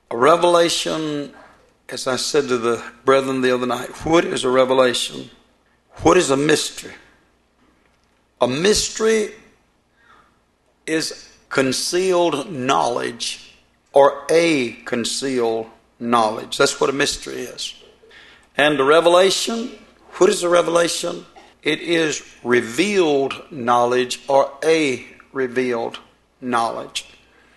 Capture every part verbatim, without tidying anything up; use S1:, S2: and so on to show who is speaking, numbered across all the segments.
S1: A revelation, as I said to the brethren the other night, what is a revelation? What is a mystery? A mystery is concealed knowledge or a concealed knowledge. That's what a mystery is. And a revelation, what is a revelation? It is revealed knowledge or a revealed knowledge.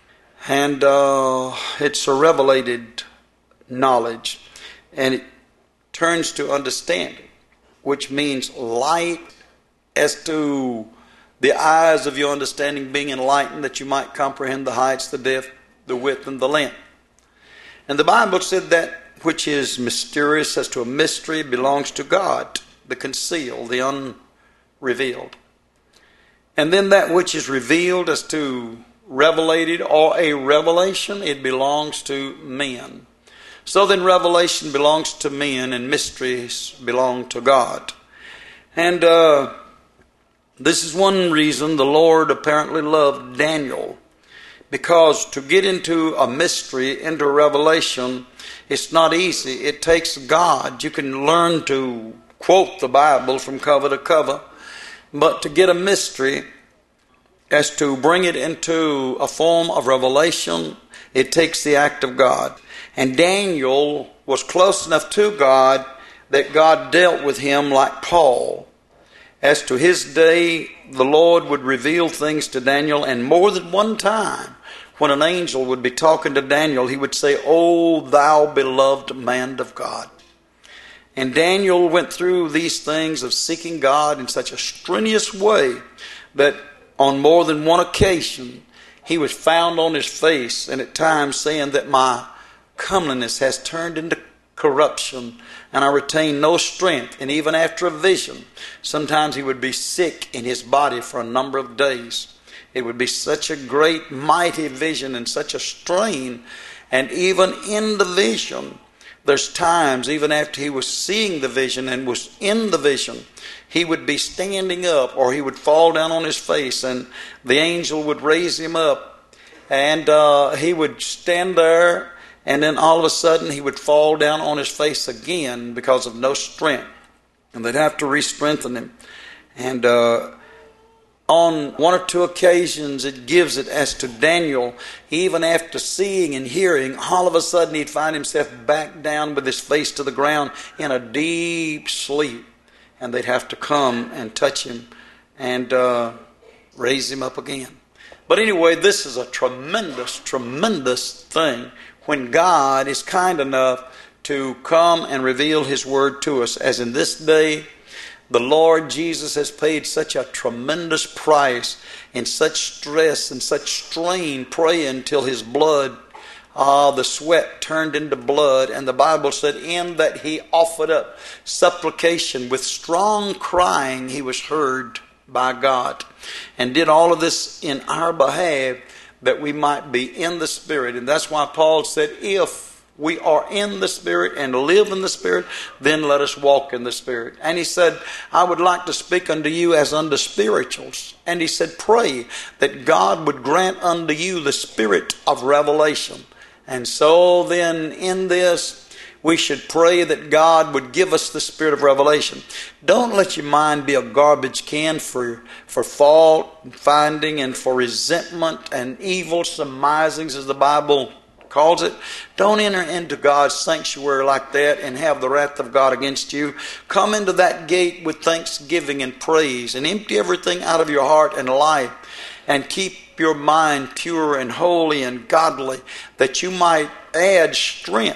S1: And uh, it's a revelated knowledge. And it turns to understanding, which means light as to the eyes of your understanding being enlightened, that you might comprehend the heights, the depth, the width, and the length. And the Bible said that which is mysterious as to a mystery belongs to God, the concealed, the unrevealed. And then that which is revealed as to revelated or a revelation, it belongs to men. So then revelation belongs to men and mysteries belong to God. And uh, this is one reason the Lord apparently loved Daniel. Because to get into a mystery, into a revelation, it's not easy. It takes God. You can learn to quote the Bible from cover to cover. But to get a mystery, as to bring it into a form of revelation, it takes the act of God. And Daniel was close enough to God that God dealt with him like Paul. As to his day, the Lord would reveal things to Daniel, and more than one time, when an angel would be talking to Daniel, he would say, "O thou beloved man of God." And Daniel went through these things of seeking God in such a strenuous way that on more than one occasion, he was found on his face, and at times saying that my comeliness has turned into corruption, and I retain no strength. And even after a vision, sometimes he would be sick in his body for a number of days. It would be such a great, mighty vision and such a strain. And even in the vision, there's times, even after he was seeing the vision and was in the vision, he would be standing up or he would fall down on his face, and the angel would raise him up, and uh, he would stand there, and then all of a sudden he would fall down on his face again because of no strength. And they'd have to re-strengthen him. And uh, on one or two occasions it gives it as to Daniel, even after seeing and hearing, all of a sudden he'd find himself back down with his face to the ground in a deep sleep. And they'd have to come and touch him and uh, raise him up again. But anyway, this is a tremendous, tremendous thing when God is kind enough to come and reveal His Word to us. As in this day, the Lord Jesus has paid such a tremendous price and such stress and such strain praying till His blood, ah, the sweat turned into blood. And the Bible said, in that He offered up supplication with strong crying, He was heard by God. And did all of this in our behalf, that we might be in the Spirit. And that's why Paul said, if we are in the Spirit and live in the Spirit, then let us walk in the Spirit. And he said, I would like to speak unto you as unto spirituals. And he said, pray that God would grant unto you the spirit of revelation. And so then in this, we should pray that God would give us the spirit of revelation. Don't let your mind be a garbage can for, for fault finding and for resentment and evil surmisings, as the Bible calls it. Don't enter into God's sanctuary like that and have the wrath of God against you. Come into that gate with thanksgiving and praise, and empty everything out of your heart and life, and keep your mind pure and holy and godly, that you might add strength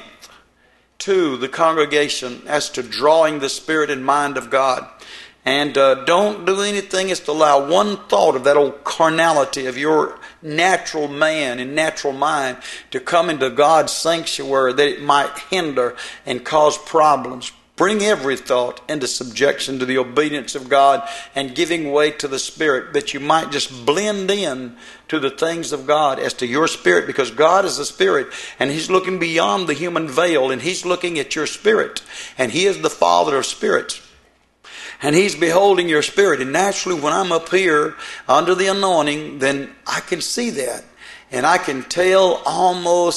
S1: to the congregation as to drawing the spirit and mind of God. And uh, don't do anything is to allow one thought of that old carnality of your natural man and natural mind to come into God's sanctuary, that it might hinder and cause problems. Bring every thought into subjection to the obedience of God and giving way to the Spirit, that you might just blend in to the things of God as to your spirit, because God is a spirit and He's looking beyond the human veil and He's looking at your spirit, and He is the Father of spirits. And He's beholding your spirit. And naturally, when I'm up here under the anointing, then I can see that. And I can tell almost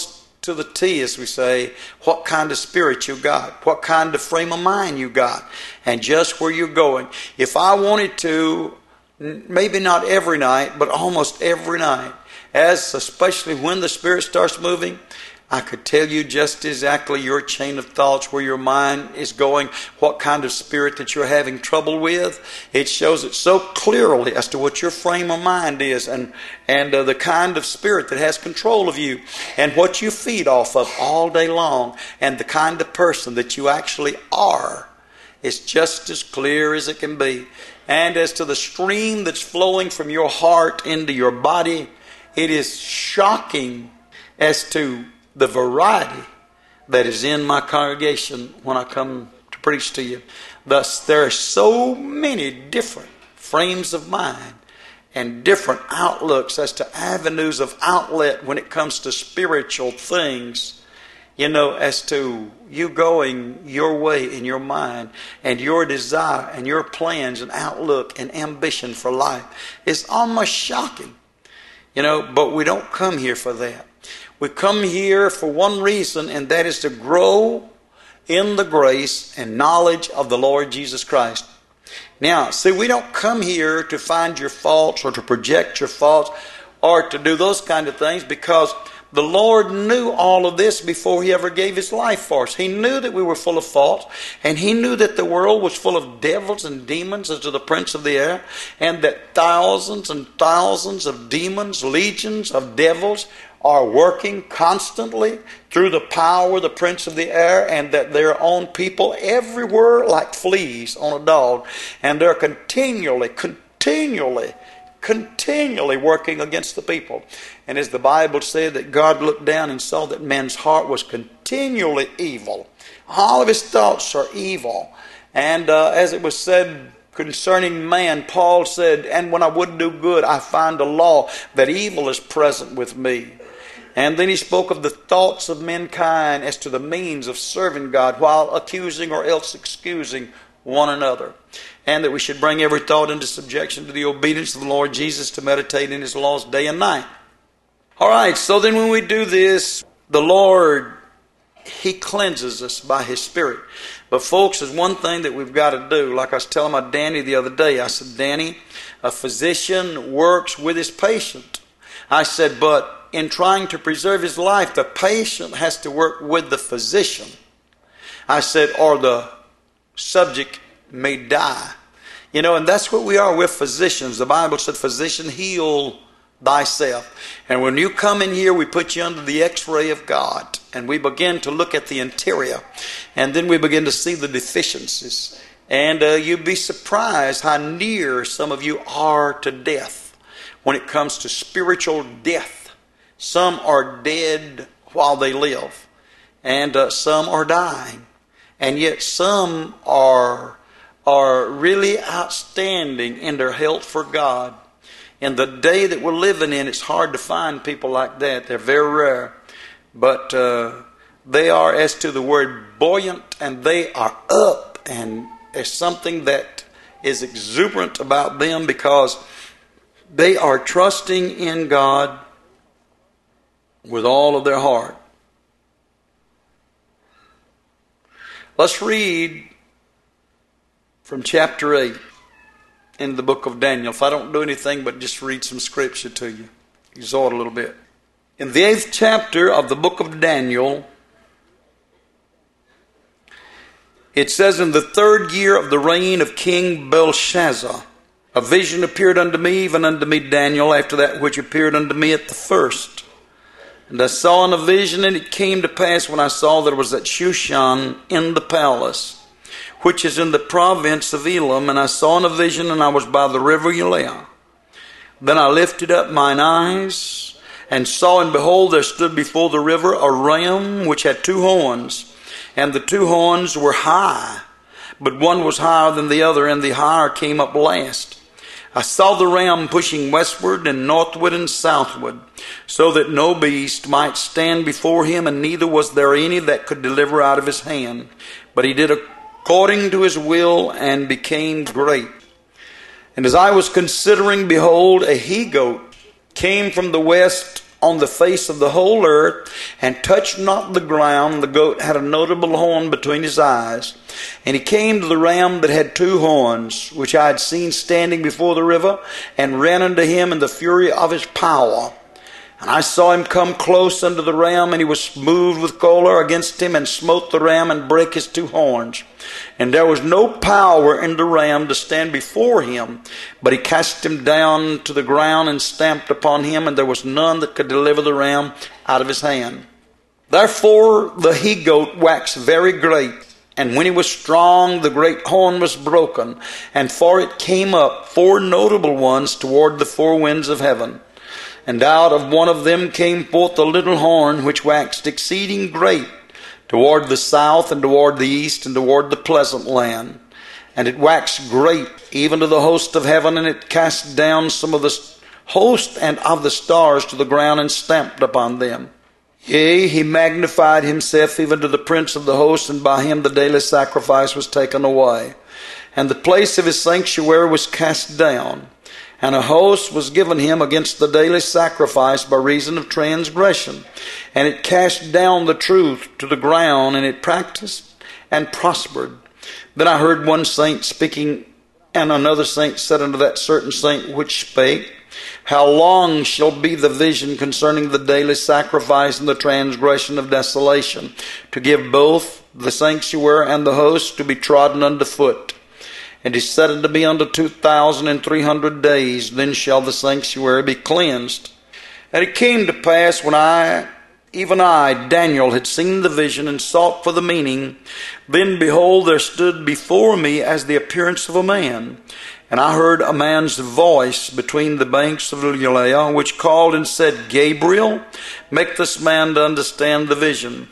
S1: to the T, as we say, what kind of spirit you got, what kind of frame of mind you got, and just where you're going. If I wanted to, maybe not every night, but almost every night, as especially when the Spirit starts moving, I could tell you just exactly your chain of thoughts, where your mind is going, what kind of spirit that you're having trouble with. It shows it so clearly as to what your frame of mind is, and, and uh, the kind of spirit that has control of you, and what you feed off of all day long, and the kind of person that you actually are. It's just as clear as it can be. And as to the stream that's flowing from your heart into your body, it is shocking as to the variety that is in my congregation when I come to preach to you. Thus, there are so many different frames of mind and different outlooks as to avenues of outlet when it comes to spiritual things. You know, as to you going your way in your mind, and your desire and your plans and outlook and ambition for life. It's almost shocking. You know, but we don't come here for that. We come here for one reason, and that is to grow in the grace and knowledge of the Lord Jesus Christ. Now, see, we don't come here to find your faults or to project your faults or to do those kind of things, because the Lord knew all of this before He ever gave His life for us. He knew that we were full of faults, and He knew that the world was full of devils and demons as to the prince of the air, and that thousands and thousands of demons, legions of devils are working constantly through the power of the prince of the air, and that they're on people everywhere like fleas on a dog, and they're continually, continually, continually working against the people. And as the Bible said, that God looked down and saw that man's heart was continually evil. All of his thoughts are evil. And uh, as it was said concerning man, Paul said, and when I would do good, I find a law that evil is present with me. And then he spoke of the thoughts of mankind as to the means of serving God, while accusing or else excusing one another. And that we should bring every thought into subjection to the obedience of the Lord Jesus, to meditate in His laws day and night. All right, so then when we do this, the Lord, He cleanses us by His Spirit. But folks, there's one thing that we've got to do. Like I was telling my Danny the other day, I said, Danny, a physician works with his patient. I said, but in trying to preserve his life, the patient has to work with the physician. I said, or the subject may die. You know, and that's what we are. We're physicians. The Bible said, physician, heal thyself. And when you come in here, we put you under the x-ray of God, and we begin to look at the interior, and then we begin to see the deficiencies. And uh, you'd be surprised how near some of you are to death when it comes to spiritual death. Some are dead while they live, and uh, some are dying, and yet some are are really outstanding in their health for God. In the day that we're living in, it's hard to find people like that. They're very rare. But uh, they are, as to the word, buoyant, and they are up. And there's something that is exuberant about them, because they are trusting in God with all of their heart. Let's read from chapter eight in the book of Daniel. If I don't do anything but just read some scripture to you, exhort a little bit. In the eighth chapter of the book of Daniel, it says, in the third year of the reign of King Belshazzar, a vision appeared unto me, even unto me Daniel, after that which appeared unto me at the first. And I saw in a vision, and it came to pass when I saw that it was at Shushan in the palace, which is in the province of Elam. And I saw in a vision, and I was by the river Ulai. Then I lifted up mine eyes, and saw, and behold, there stood before the river a ram which had two horns. And the two horns were high, but one was higher than the other, and the higher came up last. I saw the ram pushing westward and northward and southward, so that no beast might stand before him, and neither was there any that could deliver out of his hand. But he did according to his will, and became great. And as I was considering, behold, a he-goat came from the west on the face of the whole earth, and touched not the ground. The goat had a notable horn between his eyes. And he came to the ram that had two horns, which I had seen standing before the river, and ran unto him in the fury of his power. And I saw him come close unto the ram, and he was moved with choler against him, and smote the ram, and brake his two horns. And there was no power in the ram to stand before him, but he cast him down to the ground, and stamped upon him, and there was none that could deliver the ram out of his hand. Therefore the he-goat waxed very great, and when he was strong, the great horn was broken, and for it came up four notable ones toward the four winds of heaven. And out of one of them came forth a little horn, which waxed exceeding great, toward the south, and toward the east, and toward the pleasant land. And it waxed great, even to the host of heaven, and it cast down some of the host and of the stars to the ground, and stamped upon them. Yea, he magnified himself even to the prince of the host, and by him the daily sacrifice was taken away. And the place of his sanctuary was cast down. And a host was given him against the daily sacrifice by reason of transgression. And it cast down the truth to the ground, and it practiced and prospered. Then I heard one saint speaking, and another saint said unto that certain saint which spake, How long shall be the vision concerning the daily sacrifice and the transgression of desolation, to give both the sanctuary and the host to be trodden under foot? And he said unto me, Unto two thousand and three hundred days, then shall the sanctuary be cleansed. And it came to pass, when I, even I, Daniel, had seen the vision and sought for the meaning, then behold, there stood before me as the appearance of a man. And I heard a man's voice between the banks of the Ulai, which called and said, Gabriel, make this man to understand the vision.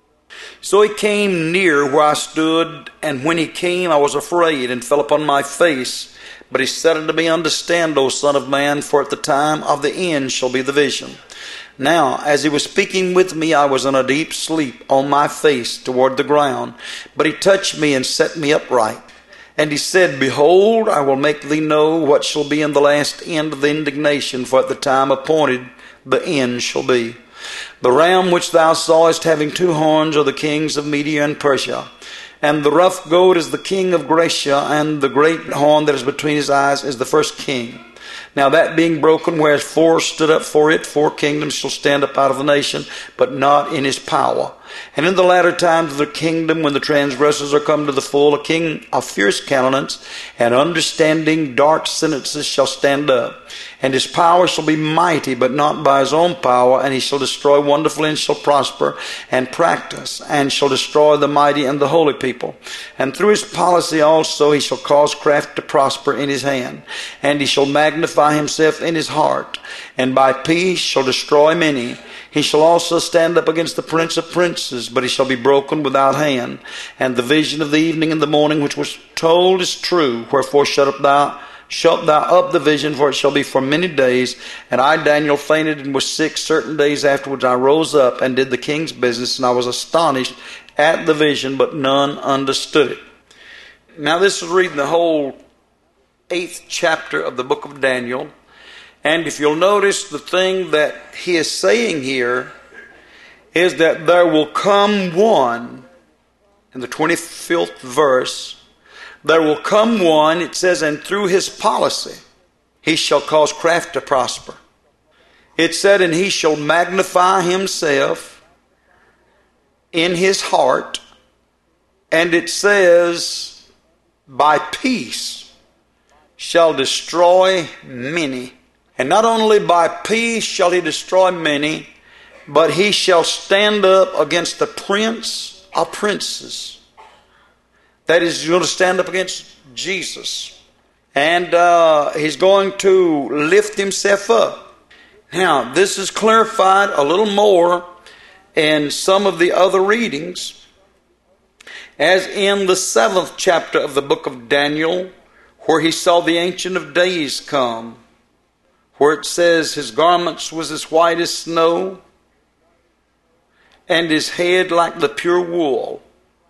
S1: So he came near where I stood, and when he came I was afraid, and fell upon my face. But he said unto me, Understand, O Son of Man, for at the time of the end shall be the vision. Now, as he was speaking with me, I was in a deep sleep on my face toward the ground. But he touched me and set me upright. And he said, Behold, I will make thee know what shall be in the last end of the indignation, for at the time appointed the end shall be. The ram which thou sawest having two horns are the kings of Media and Persia. And the rough goat is the king of Gracia, and the great horn that is between his eyes is the first king. Now that being broken, whereas four stood up for it, four kingdoms shall stand up out of the nation, but not in his power. And in the latter times of the kingdom, when the transgressors are come to the full, a king of fierce countenance and understanding dark sentences shall stand up. And his power shall be mighty, but not by his own power, and he shall destroy wonderfully, and shall prosper, and practice, and shall destroy the mighty and the holy people. And through his policy also he shall cause craft to prosper in his hand, and he shall magnify himself in his heart, and by peace shall destroy many. He shall also stand up against the prince of princes, but he shall be broken without hand. And the vision of the evening and the morning which was told is true. Wherefore shut up thou, shut thou up the vision, for it shall be for many days. And I, Daniel, fainted and was sick. Certain days afterwards I rose up and did the king's business, and I was astonished at the vision, but none understood it. Now this is reading the whole eighth chapter of the book of Daniel. And if you'll notice, the thing that he is saying here is that there will come one, in the twenty-fifth verse, there will come one, it says, and through his policy he shall cause craft to prosper. It said, and he shall magnify himself in his heart. And it says, by peace shall destroy many. And not only by peace shall he destroy many, but he shall stand up against the prince of princes. That is, he's going to stand up against Jesus. And uh, he's going to lift himself up. Now, this is clarified a little more in some of the other readings, as in the seventh chapter of the book of Daniel, where he saw the Ancient of Days come, where it says his garments was as white as snow, and his head like the pure wool.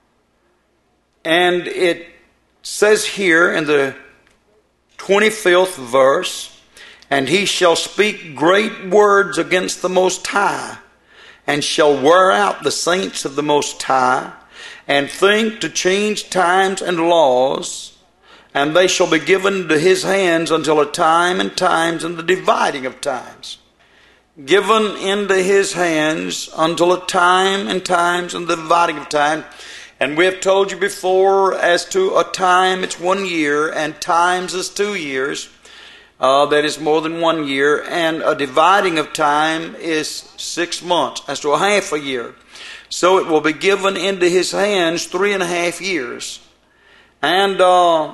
S1: And it says here in the twenty-fifth verse, And he shall speak great words against the Most High, and shall wear out the saints of the Most High, and think to change times and laws, and they shall be given to his hands until a time and times and the dividing of times. Given into his hands until a time and times and the dividing of time. And we have told you before, as to a time it's one year, and times is two years. Uh, that is more than one year. And a dividing of time is six months, as to a half a year. So it will be given into his hands three and a half years. And uh,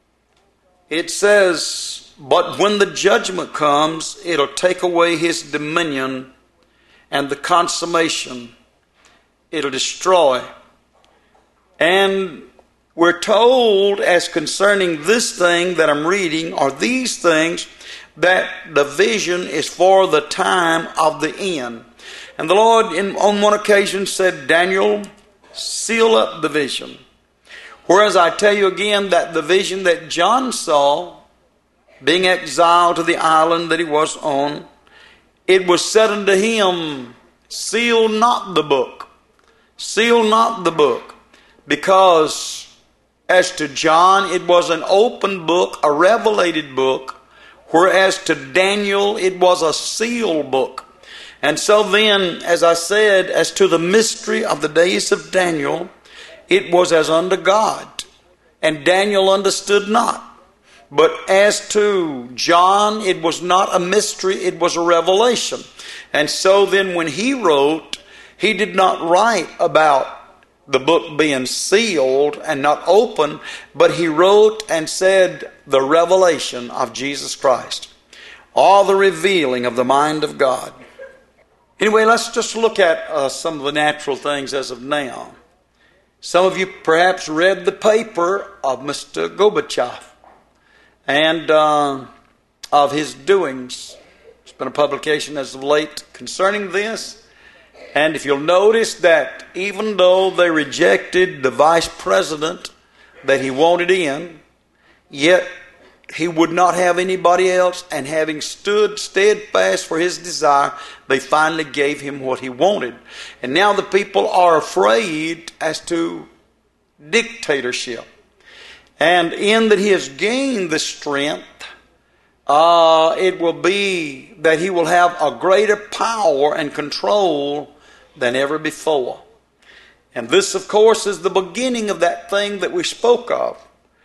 S1: it says, but when the judgment comes, it'll take away his dominion and the consummation. It'll destroy. And we're told, as concerning this thing that I'm reading, or these things, that the vision is for the time of the end. And the Lord, in, on one occasion, said, Daniel, seal up the vision. Whereas I tell you again that the vision that John saw, being exiled to the island that he was on, it was said unto him, seal not the book. Seal not the book. Because as to John, it was an open book, a revelated book, whereas to Daniel, it was a sealed book. And so then, as I said, as to the mystery of the days of Daniel, it was as unto God, and Daniel understood not. But as to John, it was not a mystery, it was a revelation. And so then when he wrote, he did not write about the book being sealed and not open, but he wrote and said the revelation of Jesus Christ, all the revealing of the mind of God. Anyway, let's just look at uh, some of the natural things as of now. Some of you perhaps read the paper of Mister Gorbachev and uh, of his doings. There's been a publication as of late concerning this. And if you'll notice that even though they rejected the vice president that he wanted in, yet he would not have anybody else, and having stood steadfast for his desire, they finally gave him what he wanted. And now the people are afraid as to dictatorship. And in that he has gained the strength, uh, it will be that he will have a greater power and control than ever before. And this, of course, is the beginning of that thing that we spoke of.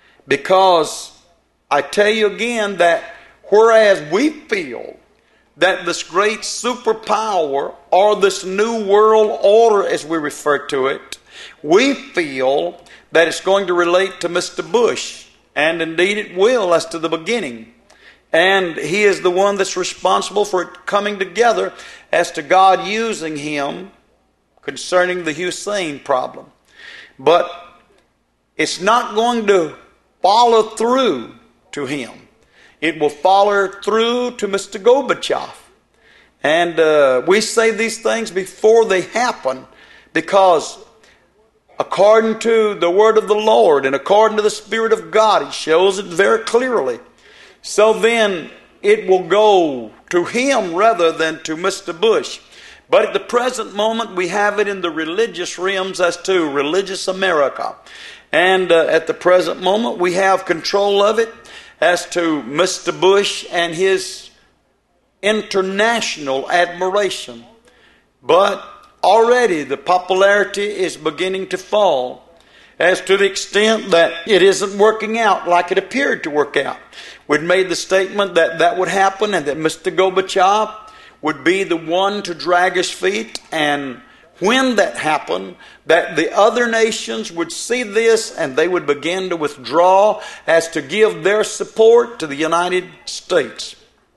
S1: Because I tell you again that whereas we feel that this great superpower, or this new world order as we refer to it, we feel that it's going to relate to Mister Bush. And indeed it will as to the beginning. And he is the one that's responsible for it coming together as to God using him concerning the Hussein problem. But it's not going to follow through to him. It will follow through to Mister Gorbachev. And uh, we say these things before they happen, because according to the word of the Lord and according to the Spirit of God, He shows it very clearly. So then it will go to him rather than to Mister Bush. But at the present moment, we have it in the religious realms as to religious America. And uh, at the present moment, we have control of it as to Mister Bush and his international admiration. But already the popularity is beginning to fall, as to the extent that it isn't working out like it appeared to work out. We'd made the statement that that would happen, and that Mister Gorbachev would be the one to drag his feet, and when that happened, that the other nations would see this and they would begin to withdraw as to give their support to the United States.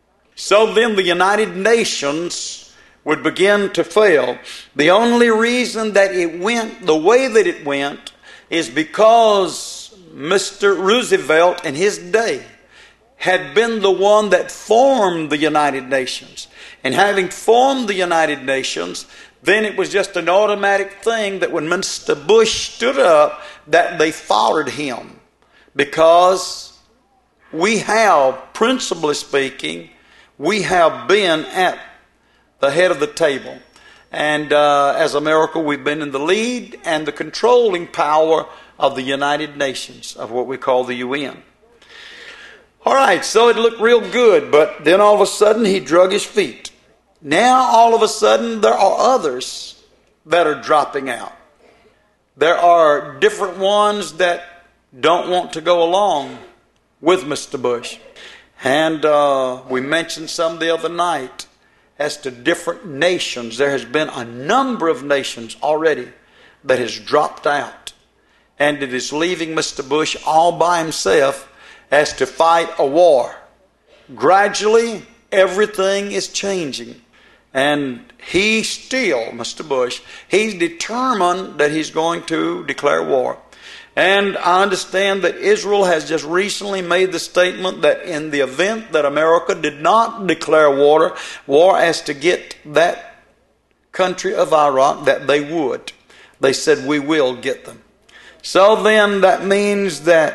S1: So then the United Nations would begin to fail. The only reason that it went the way that it went is because Mister Roosevelt in his day had been the one that formed the United Nations. And having formed the United Nations, then it was just an automatic thing that when Mister Bush stood up, that they followed him. Because we have, principally speaking, we have been at the head of the table. And uh, as America, we've been in the lead and the controlling power of the United Nations, of what we call the U N. All right, so it looked real good, but then all of a sudden he drug his feet. Now all of a sudden there are others that are dropping out. There are different ones that don't want to go along with Mister Bush. And uh, we mentioned some the other night as to different nations. There has been a number of nations already that has dropped out. And it is leaving Mister Bush all by himself as to fight a war. Gradually, everything is changing. And he still, Mister Bush, he's determined that he's going to declare war. And I understand that Israel has just recently made the statement that in the event that America did not declare war, war as to get that country of Iraq, that they would. They said, we will get them. So then that means that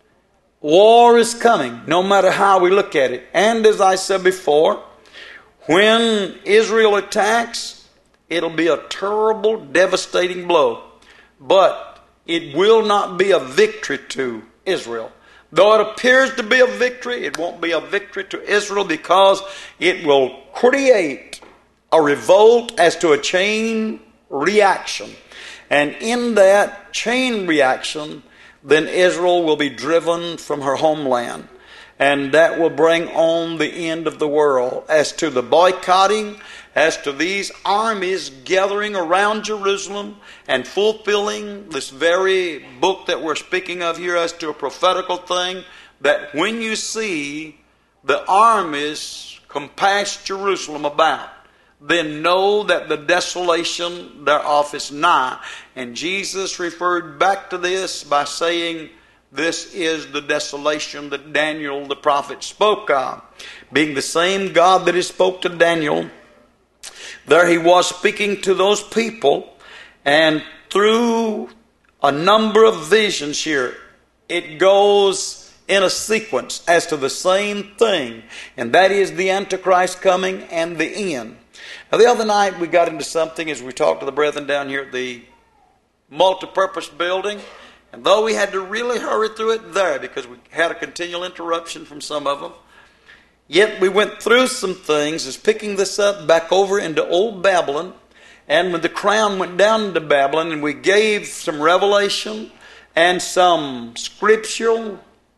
S1: war is coming, no matter how we look at it. And as I said before, when Israel attacks, it'll be a terrible, devastating blow. But it will not be a victory to Israel. Though it appears to be a victory, it won't be a victory to Israel because it will create a revolt as to a chain reaction. And in that chain reaction, then Israel will be driven from her homeland. And that will bring on the end of the world. As to the boycotting, as to these armies gathering around Jerusalem and fulfilling this very book that we're speaking of here as to a prophetical thing, that when you see the armies compass Jerusalem about, then know that the desolation thereof is nigh. And Jesus referred back to this by saying, this is the desolation that Daniel the prophet spoke of. Being the same God that he spoke to Daniel, there he was speaking to those people, and through a number of visions here, it goes in a sequence as to the same thing, and that is the Antichrist coming and the end. Now the other night we got into something as we talked to the brethren down here at the multipurpose building. And though we had to really hurry through it there because we had a continual interruption from some of them, yet we went through some things as picking this up back over into old Babylon. And when the crown went down into Babylon, and we gave some revelation and some scriptural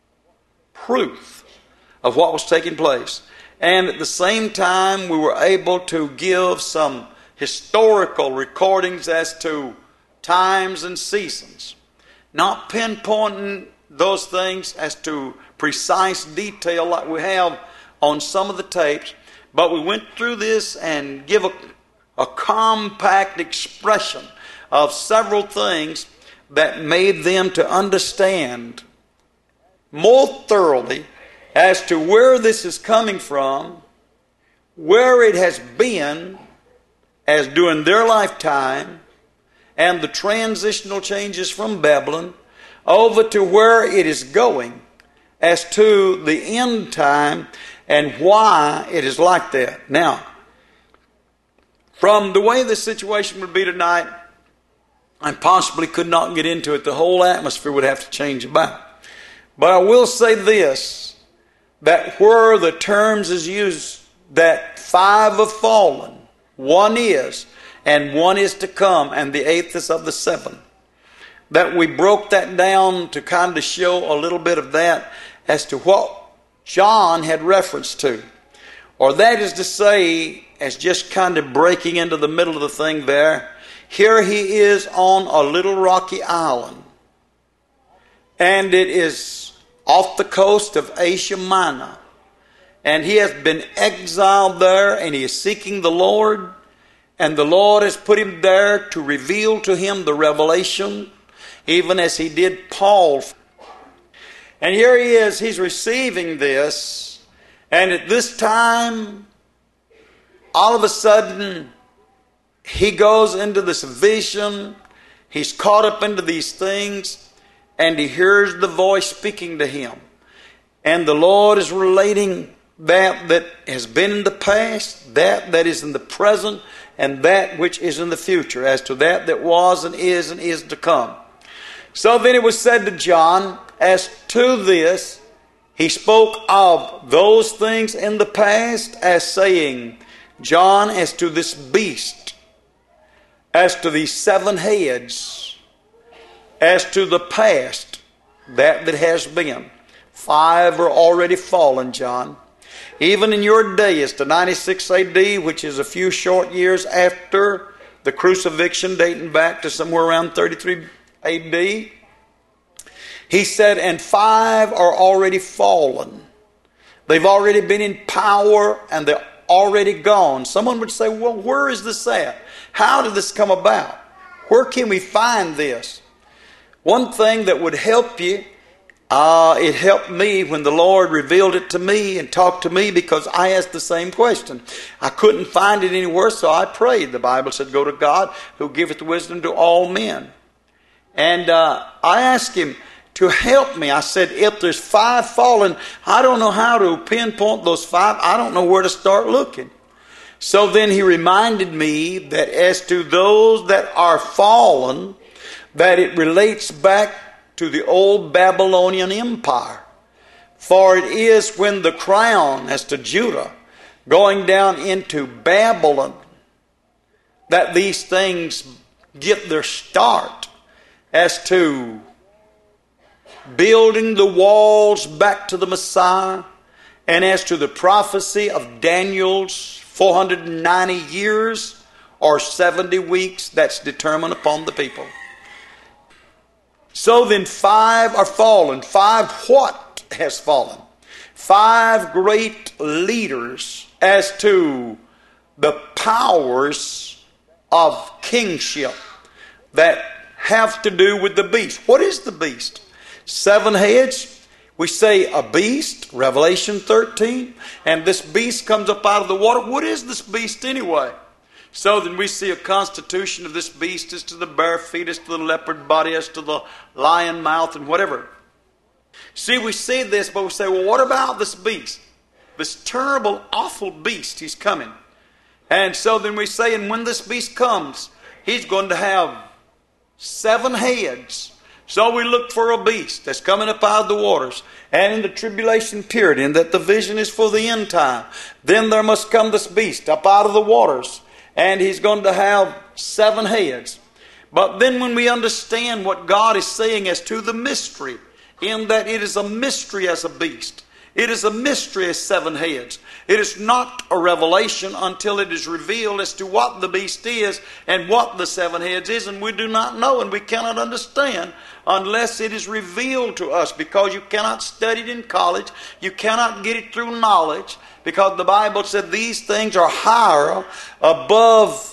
S1: proof of what was taking place. And at the same time, we were able to give some historical recordings as to times and seasons. Not pinpointing those things as to precise detail like we have on some of the tapes, but we went through this and give a, a compact expression of several things that made them to understand more thoroughly as to where this is coming from, where it has been as during their lifetime, and the transitional changes from Babylon over to where it is going as to the end time and why it is like that. Now, from the way the situation would be tonight, I possibly could not get into it. The whole atmosphere would have to change about. But I will say this, that where the terms is used, that five have fallen, one is, and one is to come, and the eighth is of the seven. That we broke that down to kind of show a little bit of that as to what John had reference to. Or that is to say, as just kind of breaking into the middle of the thing there, here he is on a little rocky island. And it is off the coast of Asia Minor. And he has been exiled there, and he is seeking the Lord. And the Lord has put him there to reveal to him the revelation, even as he did Paul. And here he is, he's receiving this. And at this time, all of a sudden, he goes into this vision. He's caught up into these things. And he hears the voice speaking to him. And the Lord is relating that that has been in the past, that that is in the present, and that which is in the future, as to that that was and is and is to come. So then it was said to John, as to this, he spoke of those things in the past as saying, John, as to this beast, as to these seven heads, as to the past, that that has been. Five are already fallen, John. Even in your day, as to ninety-six A D, which is a few short years after the crucifixion, dating back to somewhere around thirty-three A D, he said, and five are already fallen. They've already been in power and they're already gone. Someone would say, well, where is this at? How did this come about? Where can we find this? One thing that would help you, uh, it helped me when the Lord revealed it to me and talked to me, because I asked the same question. I couldn't find it anywhere, so I prayed. The Bible said, go to God who giveth wisdom to all men. And uh, I asked him to help me. I said, if there's five fallen, I don't know how to pinpoint those five. I don't know where to start looking. So then he reminded me that as to those that are fallen, that it relates back to the old Babylonian Empire. For it is when the crown, as to Judah, going down into Babylon, that these things get their start, as to building the walls back to the Messiah, and as to the prophecy of Daniel's four hundred ninety years or seventy weeks that's determined upon the people. So then five are fallen. Five what has fallen? Five great leaders as to the powers of kingship that have to do with the beast. What is the beast? Seven heads. We say a beast, Revelation thirteen, and this beast comes up out of the water. What is this beast anyway? So then we see a constitution of this beast as to the bare feet, as to the leopard body, as to the lion mouth, and whatever. See, we see this, but we say, well, what about this beast? This terrible, awful beast, he's coming. And so then we say, and when this beast comes, he's going to have seven heads. So we look for a beast that's coming up out of the waters. And in the tribulation period, in that the vision is for the end time, then there must come this beast up out of the waters. And he's going to have seven heads. But then when we understand what God is saying as to the mystery, in that it is a mystery as a beast, it is a mystery as seven heads. It is not a revelation until it is revealed as to what the beast is and what the seven heads is. And we do not know and we cannot understand unless it is revealed to us, because you cannot study it in college. You cannot get it through knowledge, because the Bible said these things are higher above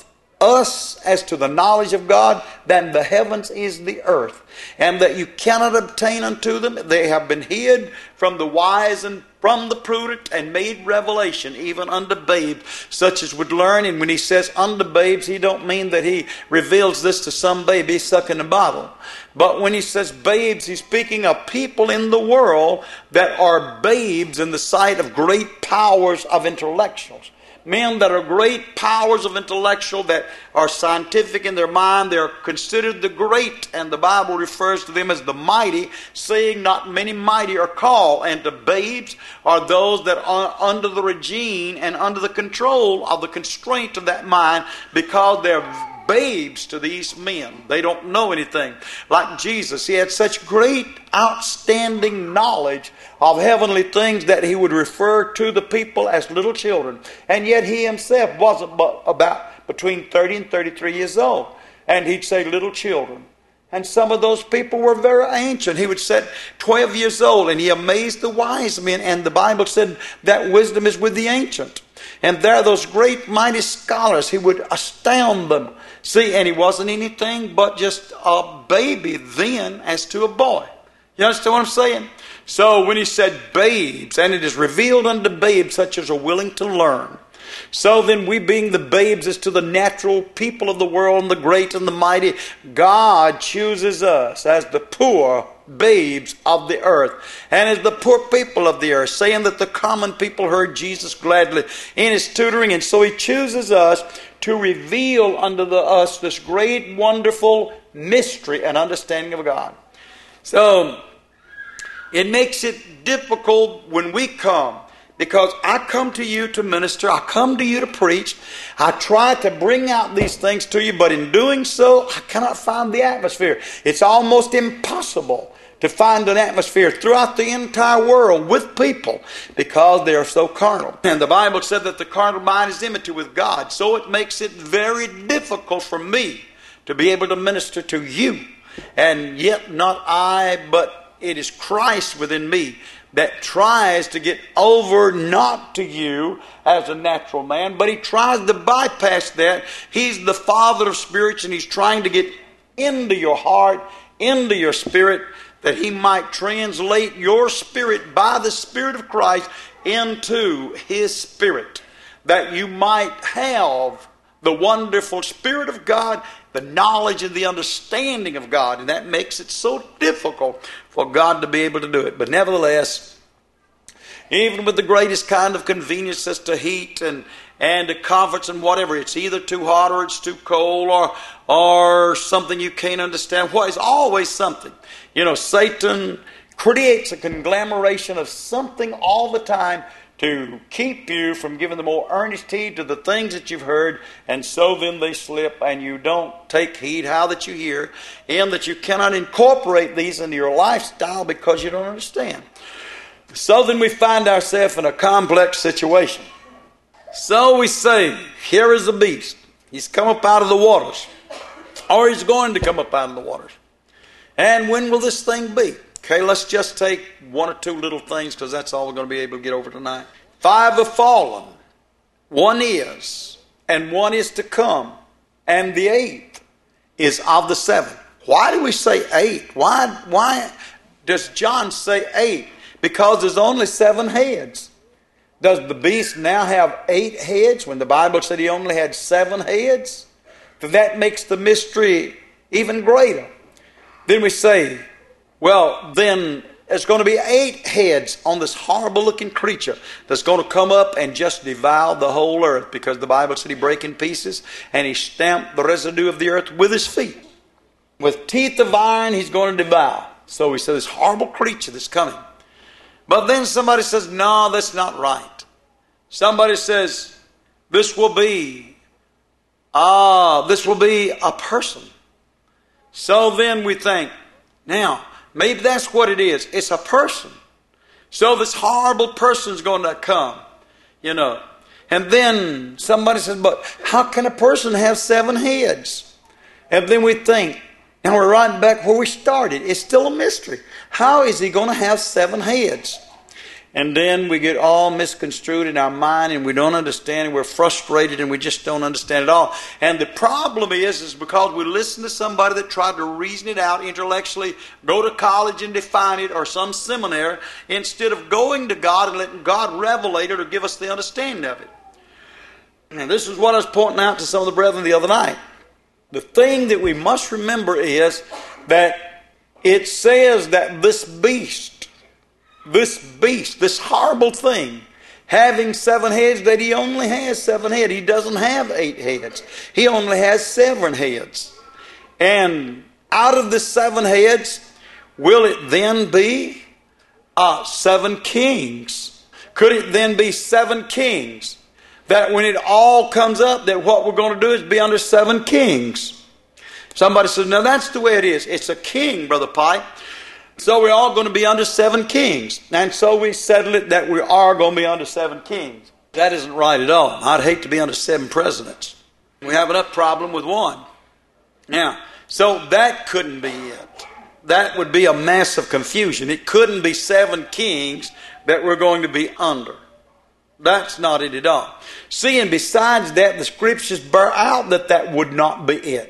S1: us as to the knowledge of God than the heavens is the earth, and that you cannot obtain unto them. They have been hid from the wise and from the prudent, and made revelation even unto babes, such as would learn. And when he says unto babes, he don't mean that he reveals this to some baby sucking a bottle. But when he says babes, he's speaking of people in the world that are babes in the sight of great powers of intellectuals. Men that are great powers of intellectual, that are scientific in their mind. They are considered the great, and the Bible refers to them as the mighty, saying not many mighty are called. And the babes are those that are under the regime and under the control of the constraint of that mind, because they're babes to these men. They don't know anything. Like Jesus, he had such great, outstanding knowledge of heavenly things that he would refer to the people as little children. And yet he himself wasn't but about between thirty and thirty-three years old. And he'd say little children. And some of those people were very ancient. He would say twelve years old, and he amazed the wise men. And the Bible said that wisdom is with the ancient. And there are those great mighty scholars. He would astound them. See, and he wasn't anything but just a baby then as to a boy. You understand what I'm saying? So when he said babes, and it is revealed unto babes such as are willing to learn. So then we, being the babes as to the natural people of the world and the great and the mighty, God chooses us as the poor babes of the earth, and as the poor people of the earth, saying that the common people heard Jesus gladly in his tutoring, and so he chooses us to reveal unto the, us this great, wonderful mystery and understanding of God. So, it makes it difficult when we come, because I come to you to minister, I come to you to preach, I try to bring out these things to you, but in doing so, I cannot find the atmosphere. It's almost impossible to find an atmosphere throughout the entire world with people, because they are so carnal. And the Bible said that the carnal mind is enmity with God, so it makes it very difficult for me to be able to minister to you. And yet not I, but it is Christ within me that tries to get over not to you as a natural man, but he tries to bypass that. He's the Father of spirits, and he's trying to get into your heart, into your spirit, that he might translate your spirit by the Spirit of Christ into his spirit, that you might have the wonderful Spirit of God, the knowledge and the understanding of God. And that makes it so difficult for God to be able to do it. But nevertheless, even with the greatest kind of convenience as to heat and, and to comforts and whatever, it's either too hot or it's too cold, or, or something you can't understand. Well, it's always something. You know, Satan creates a conglomeration of something all the time to keep you from giving the more earnest heed to the things that you've heard, and so then they slip and you don't take heed how that you hear, and that you cannot incorporate these into your lifestyle because you don't understand. So then we find ourselves in a complex situation. So we say, here is a beast. He's come up out of the waters, or he's going to come up out of the waters. And when will this thing be? Okay, let's just take one or two little things, because that's all we're going to be able to get over tonight. Five have fallen. One is, and one is to come. And the eighth is of the seven. Why do we say eight? Why, why does John say eight? Because there's only seven heads. Does the beast now have eight heads when the Bible said he only had seven heads? That makes the mystery even greater. Then we say, well, then there's going to be eight heads on this horrible looking creature that's going to come up and just devour the whole earth, because the Bible said he break in pieces and he stamped the residue of the earth with his feet. With teeth of iron, he's going to devour. So we say this horrible creature that's coming. But then somebody says, no, that's not right. Somebody says, this will be, ah, this will be a person. So then we think, now, maybe that's what it is. It's a person. So this horrible person is going to come, you know. And then somebody says, but how can a person have seven heads? And then we think, now we're right back where we started. It's still a mystery. How is he going to have seven heads? And then we get all misconstrued in our mind, and we don't understand, and we're frustrated, and we just don't understand it all. And the problem is, is because we listen to somebody that tried to reason it out intellectually, go to college and define it, or some seminary, instead of going to God and letting God revelate it or give us the understanding of it. And this is what I was pointing out to some of the brethren the other night. The thing that we must remember is that it says that this beast, This beast, this horrible thing, having seven heads, that he only has seven heads. He doesn't have eight heads. He only has seven heads. And out of the seven heads, will it then be uh, seven kings? Could it then be seven kings? That when it all comes up, that what we're going to do is be under seven kings. Somebody says, no, that's the way it is. It's a king, Brother Pike. So we're all going to be under seven kings. And so we settle it that we are going to be under seven kings. That isn't right at all. I'd hate to be under seven presidents. We have enough problem with one. Now, so that couldn't be it. That would be a massive confusion. It couldn't be seven kings that we're going to be under. That's not it at all. See, and besides that, the scriptures bear out that that would not be it.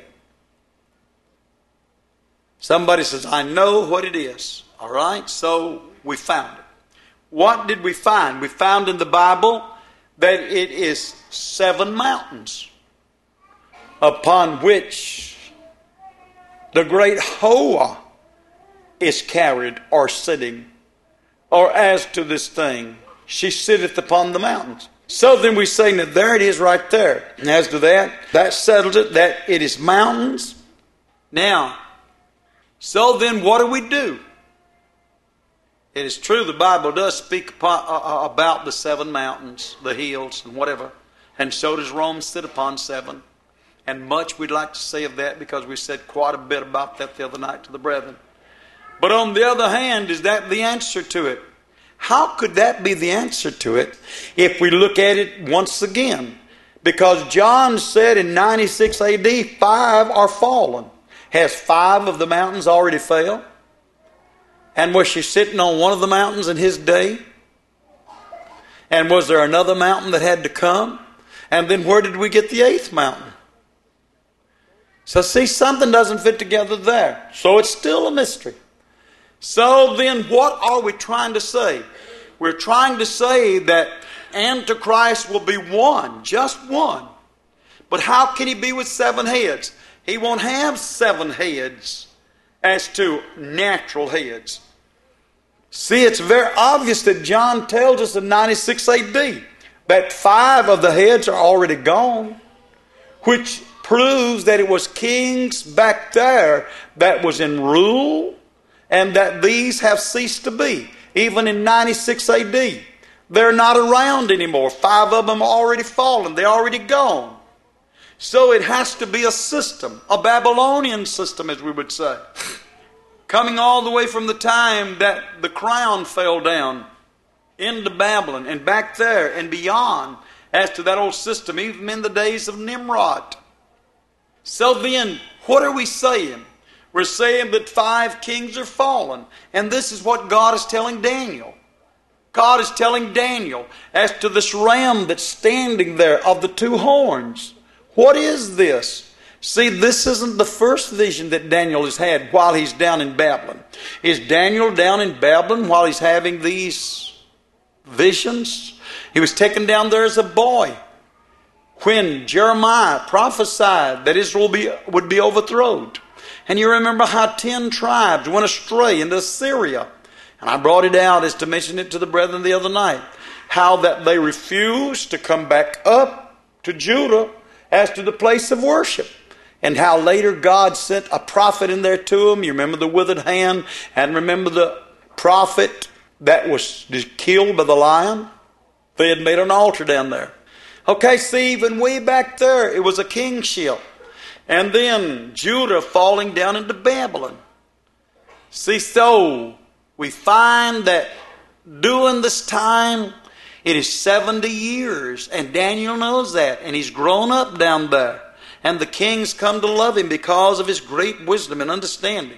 S1: Somebody says, I know what it is. All right, so we found it. What did we find? We found in the Bible that it is seven mountains upon which the great Hoa is carried or sitting, or as to this thing, she sitteth upon the mountains. So then we say, now there it is right there. And as to that, that settles it, that it is mountains. Now, so then what do we do? It is true the Bible does speak upon, uh, about the seven mountains, the hills and whatever. And so does Rome sit upon seven. And much we'd like to say of that, because we said quite a bit about that the other night to the brethren. But on the other hand, is that the answer to it? How could that be the answer to it if we look at it once again? Because John said in ninety-six A D, five are fallen. Has five of the mountains already fell? And was she sitting on one of the mountains in his day? And was there another mountain that had to come? And then where did we get the eighth mountain? So see, something doesn't fit together there. So it's still a mystery. So then what are we trying to say? We're trying to say that Antichrist will be one, just one. But how can he be with seven heads? He won't have seven heads as to natural heads. See, it's very obvious that John tells us in ninety-six A D that five of the heads are already gone, which proves that it was kings back there that was in rule, and that these have ceased to be. Even in ninety-six A D, they're not around anymore. Five of them are already fallen. They're already gone. So it has to be a system, a Babylonian system, as we would say, coming all the way from the time that the crown fell down into Babylon and back there and beyond, as to that old system, even in the days of Nimrod. So then, what are we saying? We're saying that five kings are fallen. And this is what God is telling Daniel. God is telling Daniel as to this ram that's standing there of the two horns. What is this? See, this isn't the first vision that Daniel has had while he's down in Babylon. Is Daniel down in Babylon while he's having these visions? He was taken down there as a boy when Jeremiah prophesied that Israel be, would be overthrown. And you remember how ten tribes went astray into Syria. And I brought it out as to mention it to the brethren the other night. How that they refused to come back up to Judah as to the place of worship. And how later God sent a prophet in there to them. You remember the withered hand, and remember the prophet that was killed by the lion? They had made an altar down there. Okay, see, even way back there, it was a kingship. And then Judah falling down into Babylon. See, so we find that during this time, it is seventy years. And Daniel knows that. And he's grown up down there. And the kings come to love him because of his great wisdom and understanding.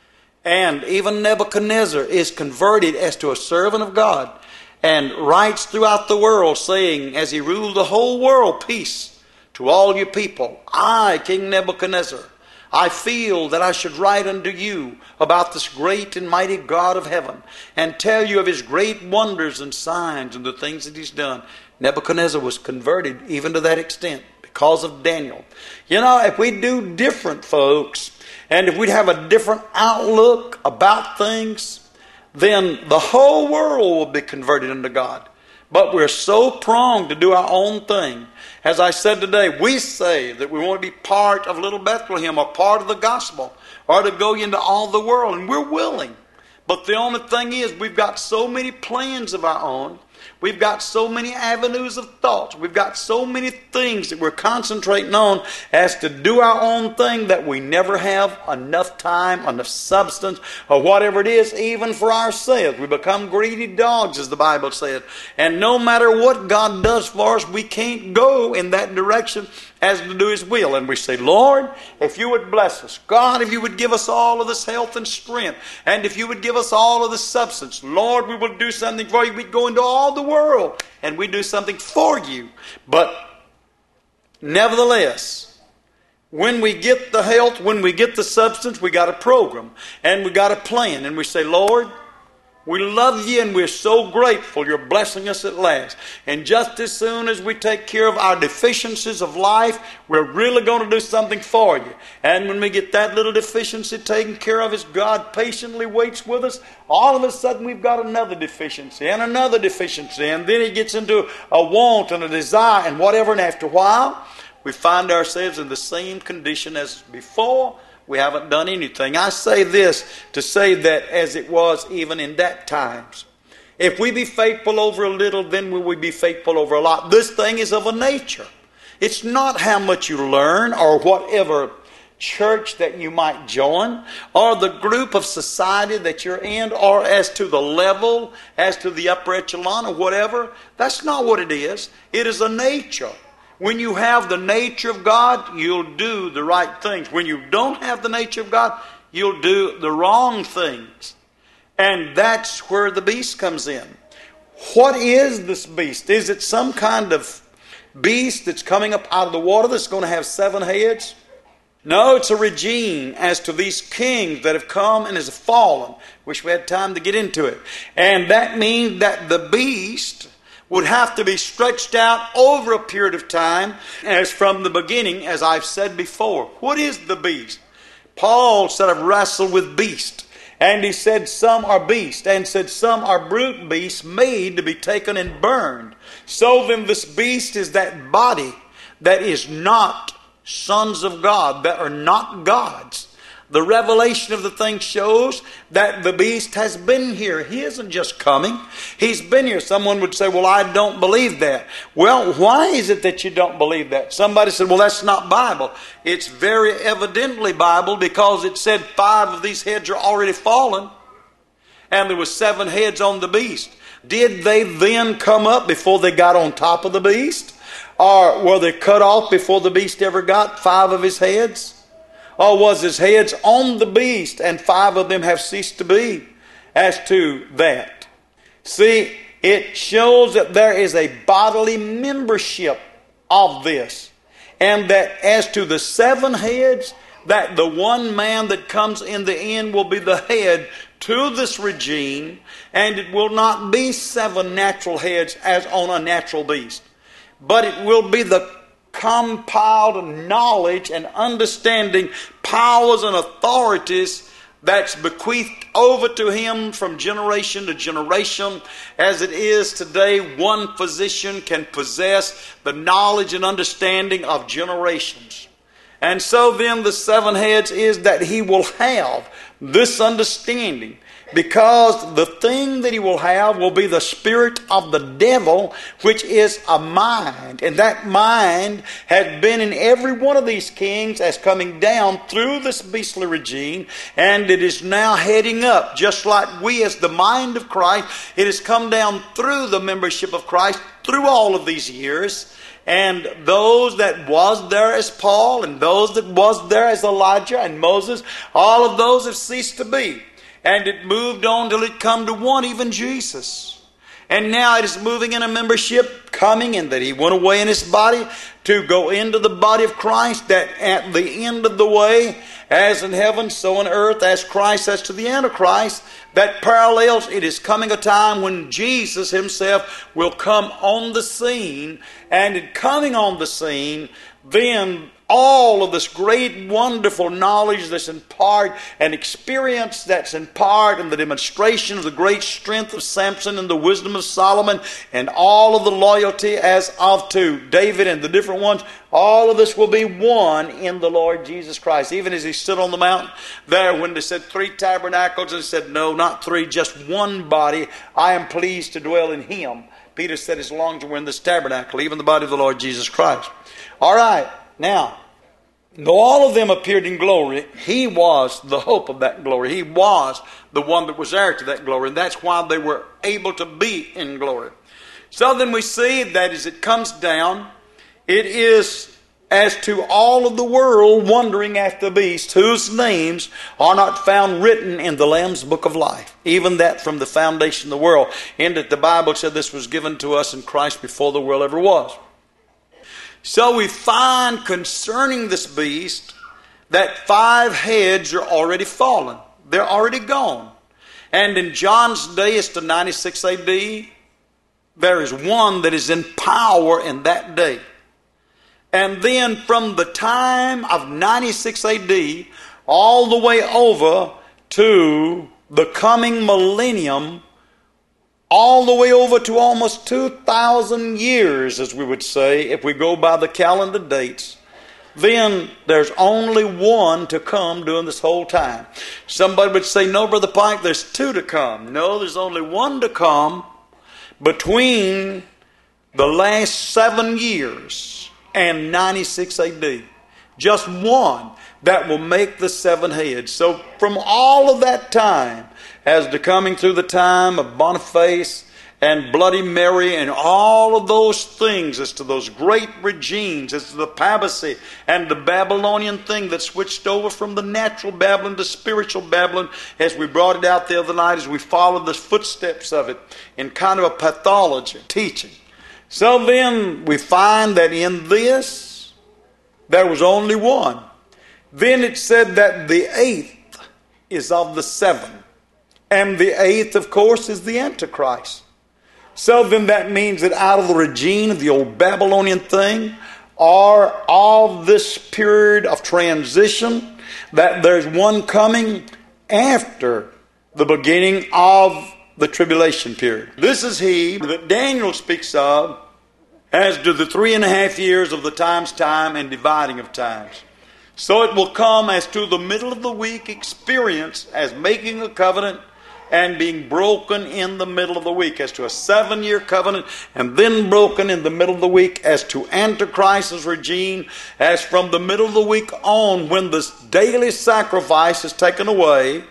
S1: And even Nebuchadnezzar is converted as to a servant of God. And writes throughout the world saying, as he ruled the whole world, peace to all you people. I, King Nebuchadnezzar, I feel that I should write unto you about this great and mighty God of heaven, and tell you of his great wonders and signs and the things that he's done. Nebuchadnezzar was converted even to that extent because of Daniel. You know, if we do different, folks, and if we'd have a different outlook about things, then the whole world will be converted unto God. But we're so prone to do our own thing. As I said today, we say that we want to be part of Little Bethlehem, or part of the gospel, or to go into all the world, and we're willing. But the only thing is, we've got so many plans of our own. We've got so many avenues of thoughts. We've got so many things that we're concentrating on as to do our own thing, that we never have enough time, enough substance, or whatever it is, even for ourselves. We become greedy dogs, as the Bible said. And no matter what God does for us, we can't go in that direction as to do his will. And we say, Lord, if you would bless us. God, if you would give us all of this health and strength. And if you would give us all of this substance. Lord, we will do something for you. We'd go into all the world and we do something for you. But nevertheless, when we get the health, when we get the substance, we got a program and we got a plan. And we say, Lord, We love you and we're so grateful you're blessing us at last. And just as soon as we take care of our deficiencies of life, we're really going to do something for you. And when we get that little deficiency taken care of as God patiently waits with us, all of a sudden we've got another deficiency and another deficiency. And then it gets into a want and a desire and whatever. And after a while, we find ourselves in the same condition as before. We haven't done anything. I say this to say that as it was even in that times. If we be faithful over a little, then will we be faithful over a lot. This thing is of a nature. It's not how much you learn or whatever church that you might join or the group of society that you're in or as to the level, as to the upper echelon or whatever. That's not what it is. It is a nature. When you have the nature of God, you'll do the right things. When you don't have the nature of God, you'll do the wrong things. And that's where the beast comes in. What is this beast? Is it some kind of beast that's coming up out of the water that's going to have seven heads? No, it's a regime as to these kings that have come and has fallen. Wish we had time to get into it. And that means that the beast would have to be stretched out over a period of time as from the beginning, as I've said before. What is the beast? Paul said, I've wrestled with beasts. And he said, some are beasts. And said, some are brute beasts made to be taken and burned. So then this beast is that body that is not sons of God, that are not gods. The revelation of the thing shows that the beast has been here. He isn't just coming. He's been here. Someone would say, well, I don't believe that. Well, why is it that you don't believe that? Somebody said, well, that's not Bible. It's very evidently Bible because it said five of these heads are already fallen. And there were seven heads on the beast. Did they then come up before they got on top of the beast? Or were they cut off before the beast ever got five of his heads? Or was his heads on the beast and five of them have ceased to be? As to that. See, it shows that there is a bodily membership of this. And that as to the seven heads, that the one man that comes in the end will be the head to this regime. And it will not be seven natural heads as on a natural beast. But it will be the compiled knowledge and understanding, powers and authorities that's bequeathed over to him from generation to generation. As it is today, one physician can possess the knowledge and understanding of generations. And so then the seven heads is that he will have this understanding. Because the thing that he will have will be the spirit of the devil, which is a mind. And that mind has been in every one of these kings as coming down through this beastly regime. And it is now heading up, just like we as the mind of Christ. It has come down through the membership of Christ through all of these years. And those that was there as Paul and those that was there as Elijah and Moses, all of those have ceased to be. And it moved on till it come to one, even Jesus. And now it is moving in a membership coming, and that he went away in his body to go into the body of Christ, that at the end of the way, as in heaven, so on earth, as Christ, as to the Antichrist, that parallels, it is coming a time when Jesus himself will come on the scene. And in coming on the scene, then all of this great, wonderful knowledge that's in part, and experience that's in part, and the demonstration of the great strength of Samson and the wisdom of Solomon, and all of the loyalty as of to David and the different ones, all of this will be one in the Lord Jesus Christ. Even as he stood on the mountain there when they said three tabernacles, and said, no, not three, just one body. I am pleased to dwell in him. Peter said, as long as we're in this tabernacle, even the body of the Lord Jesus Christ. All right. Now, though all of them appeared in glory, he was the hope of that glory. He was the one that was heir to that glory. And that's why they were able to be in glory. So then we see that as it comes down, it is as to all of the world wondering after the beast, whose names are not found written in the Lamb's book of life. Even that from the foundation of the world. And that the Bible said this was given to us in Christ before the world ever was. So we find concerning this beast that five heads are already fallen. They're already gone. And in John's day, it's to ninety-six A D, there is one that is in power in that day. And then from the time of ninety-six A D all the way over to the coming millennium, all the way over to almost two thousand years, as we would say, if we go by the calendar dates, then there's only one to come during this whole time. Somebody would say, no, Brother Pike, there's two to come. No, there's only one to come between the last seven years and ninety-six A D. Just one that will make the seven heads. So from all of that time, as to coming through the time of Boniface and Bloody Mary and all of those things, as to those great regimes, as to the papacy and the Babylonian thing that switched over from the natural Babylon to spiritual Babylon, as we brought it out the other night, as we followed the footsteps of it in kind of a pathology teaching. So then we find that in this, there was only one. Then it said that the eighth is of the seven. And the eighth, of course, is the Antichrist. So then that means that out of the regime of the old Babylonian thing, or of this period of transition, that there's one coming after the beginning of the tribulation period. This is he that Daniel speaks of as to the three and a half years of the times time and dividing of times. So it will come as to the middle of the week experience as making a covenant and being broken in the middle of the week, as to a seven-year covenant, and then broken in the middle of the week, as to Antichrist's regime, as from the middle of the week on, when the daily sacrifice is taken away,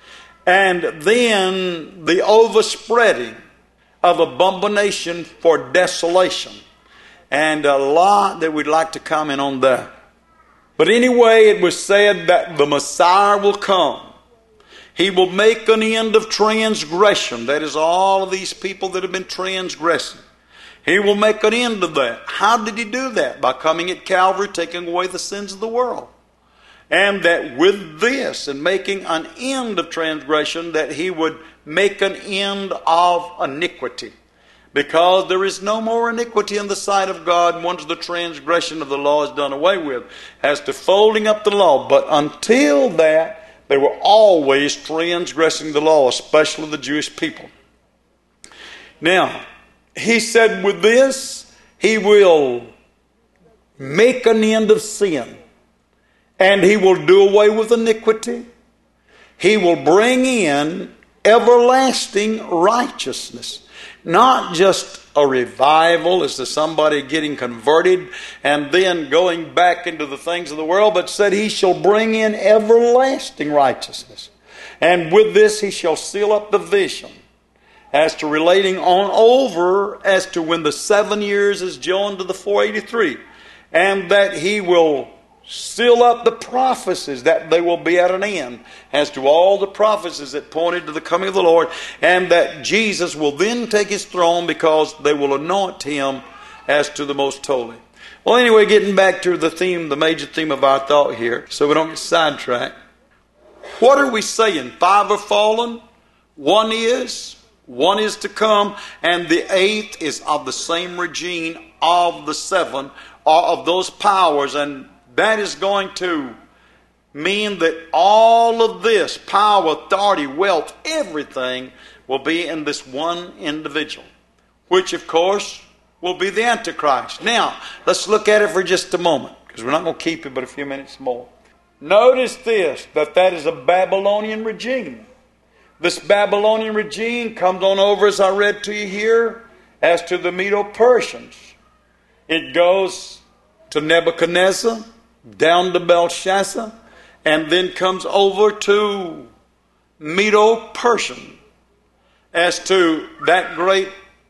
S1: and then the overspreading of abomination for desolation. And a lot that we'd like to comment on that. But anyway, it was said that the Messiah will come. He will make an end of transgression. That is all of these people that have been transgressing. He will make an end of that. How did he do that? By coming at Calvary, taking away the sins of the world. And that with this, and making an end of transgression, that he would make an end of iniquity. Because there is no more iniquity in the sight of God once the transgression of the law is done away with, as to folding up the law. But until that, they were always transgressing the law, especially the Jewish people. Now, he said with this, he will make an end of sin. And he will do away with iniquity. He will bring in everlasting righteousness. Not just a revival as to somebody getting converted and then going back into the things of the world, but said he shall bring in everlasting righteousness. And with this he shall seal up the vision as to relating on over as to when the seven years is joined to the four eighty-three. And that he will seal up the prophecies, that they will be at an end as to all the prophecies that pointed to the coming of the Lord, and that Jesus will then take his throne because they will anoint him as to the most holy. Well, anyway, getting back to the theme, the major theme of our thought here, so we don't get sidetracked. What are we saying? Five are fallen, one is, one is to come, and the eighth is of the same regime of the seven, or of those powers. And that is going to mean that all of this, power, authority, wealth, everything will be in this one individual, which of course will be the Antichrist. Now, let's look at it for just a moment, because we're not going to keep it but a few minutes more. Notice this, that that is a Babylonian regime. This Babylonian regime comes on over, as I read to you here, as to the Medo-Persians. It goes to Nebuchadnezzar, down to Belshazzar, and then comes over to Medo-Persian as to that great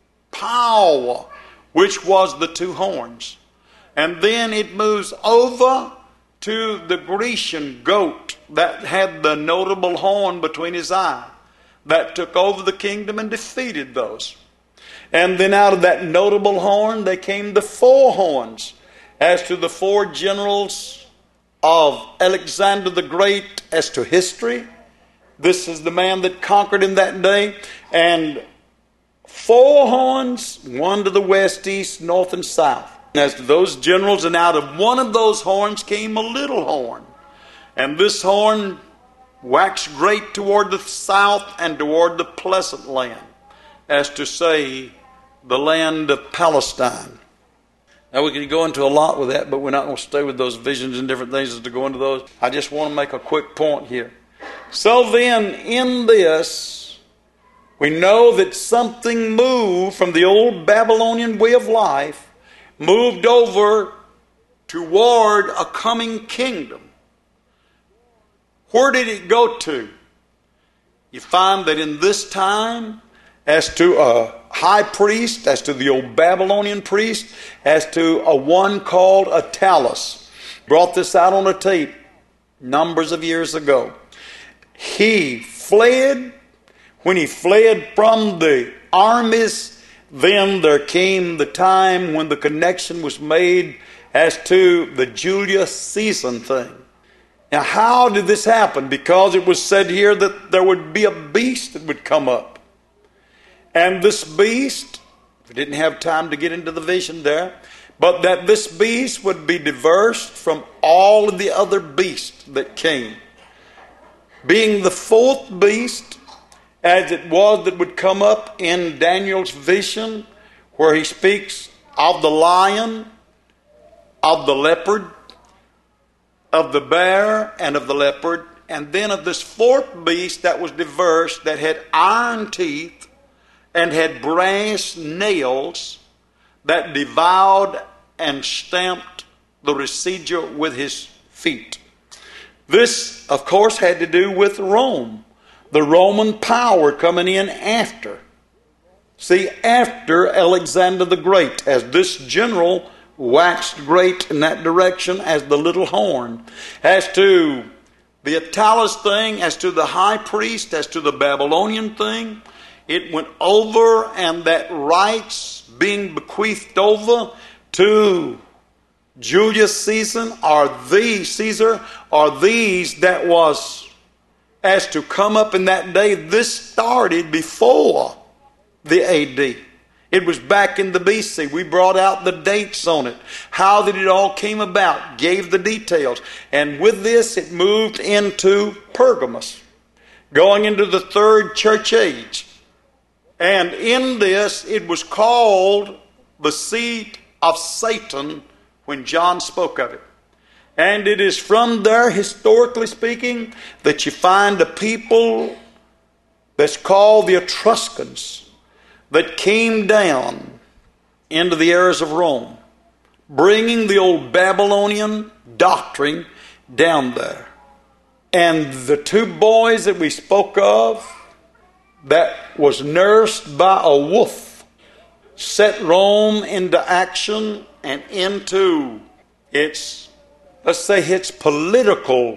S1: power which was the two horns. And then it moves over to the Grecian goat that had the notable horn between his eye, that took over the kingdom and defeated those. And then out of that notable horn there came the four horns, as to the four generals of Alexander the Great as to history, This is the man that conquered in that day. And four horns, one to the west, east, north, and south. As to those generals, and out of one of those horns came a little horn. And this horn waxed great toward the south and toward the pleasant land, as to say, the land of Palestine. Now we could go into a lot with that, but we're not going to stay with those visions and different things as to go into those. I just want to make a quick point here. So then, in this, we know that something moved from the old Babylonian way of life, moved over toward a coming kingdom. Where did it go to? You find that in this time, as to a high priest, as to the old Babylonian priest, as to a one called Attalus, brought this out on a tape numbers of years ago. He fled. When he fled from the armies, then there came the time when the connection was made as to the Julius Caesar thing. Now, how did this happen? Because it was said here that there would be a beast that would come up. And this beast, we didn't have time to get into the vision there, but that this beast would be diverse from all of the other beasts that came. Being the fourth beast, as it was that would come up in Daniel's vision, where he speaks of the lion, of the leopard, of the bear, and of the leopard, and then of this fourth beast that was diverse, that had iron teeth and had brass nails, that devoured and stamped the receiver with his feet. This, of course, had to do with Rome. The Roman power coming in after. See, after Alexander the Great, as this general waxed great in that direction as the little horn. As to the Attalus thing, as to the high priest, as to the Babylonian thing, it went over, and that rights being bequeathed over to Julius Caesar, or the Caesar, or these that was as to come up in that day. This started before the A D. It was back in the B C. We brought out the dates on it. How that it all came about. Gave the details. And with this, it moved into Pergamos. Going into the third church age. And in this, it was called the seat of Satan when John spoke of it. And it is from there, historically speaking, that you find a people that's called the Etruscans that came down into the areas of Rome, bringing the old Babylonian doctrine down there. And the two boys that we spoke of, that was nursed by a wolf, set Rome into action and into its, let's say, its political,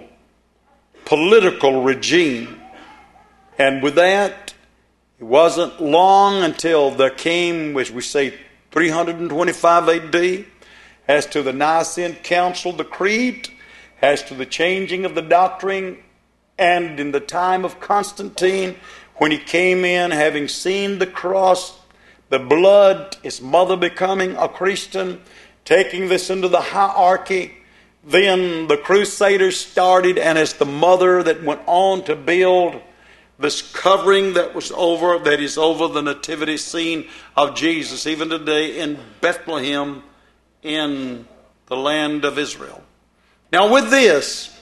S1: political regime. And with that, it wasn't long until there came, as we say, three twenty-five A D, as to the Nicene Council, the Creed, as to the changing of the doctrine, and in the time of Constantine, when he came in, having seen the cross, the blood, his mother becoming a Christian, taking this into the hierarchy, then the Crusaders started, and as the mother that went on to build this covering that was over, that is over the nativity scene of Jesus, even today in Bethlehem in the land of Israel. Now with this,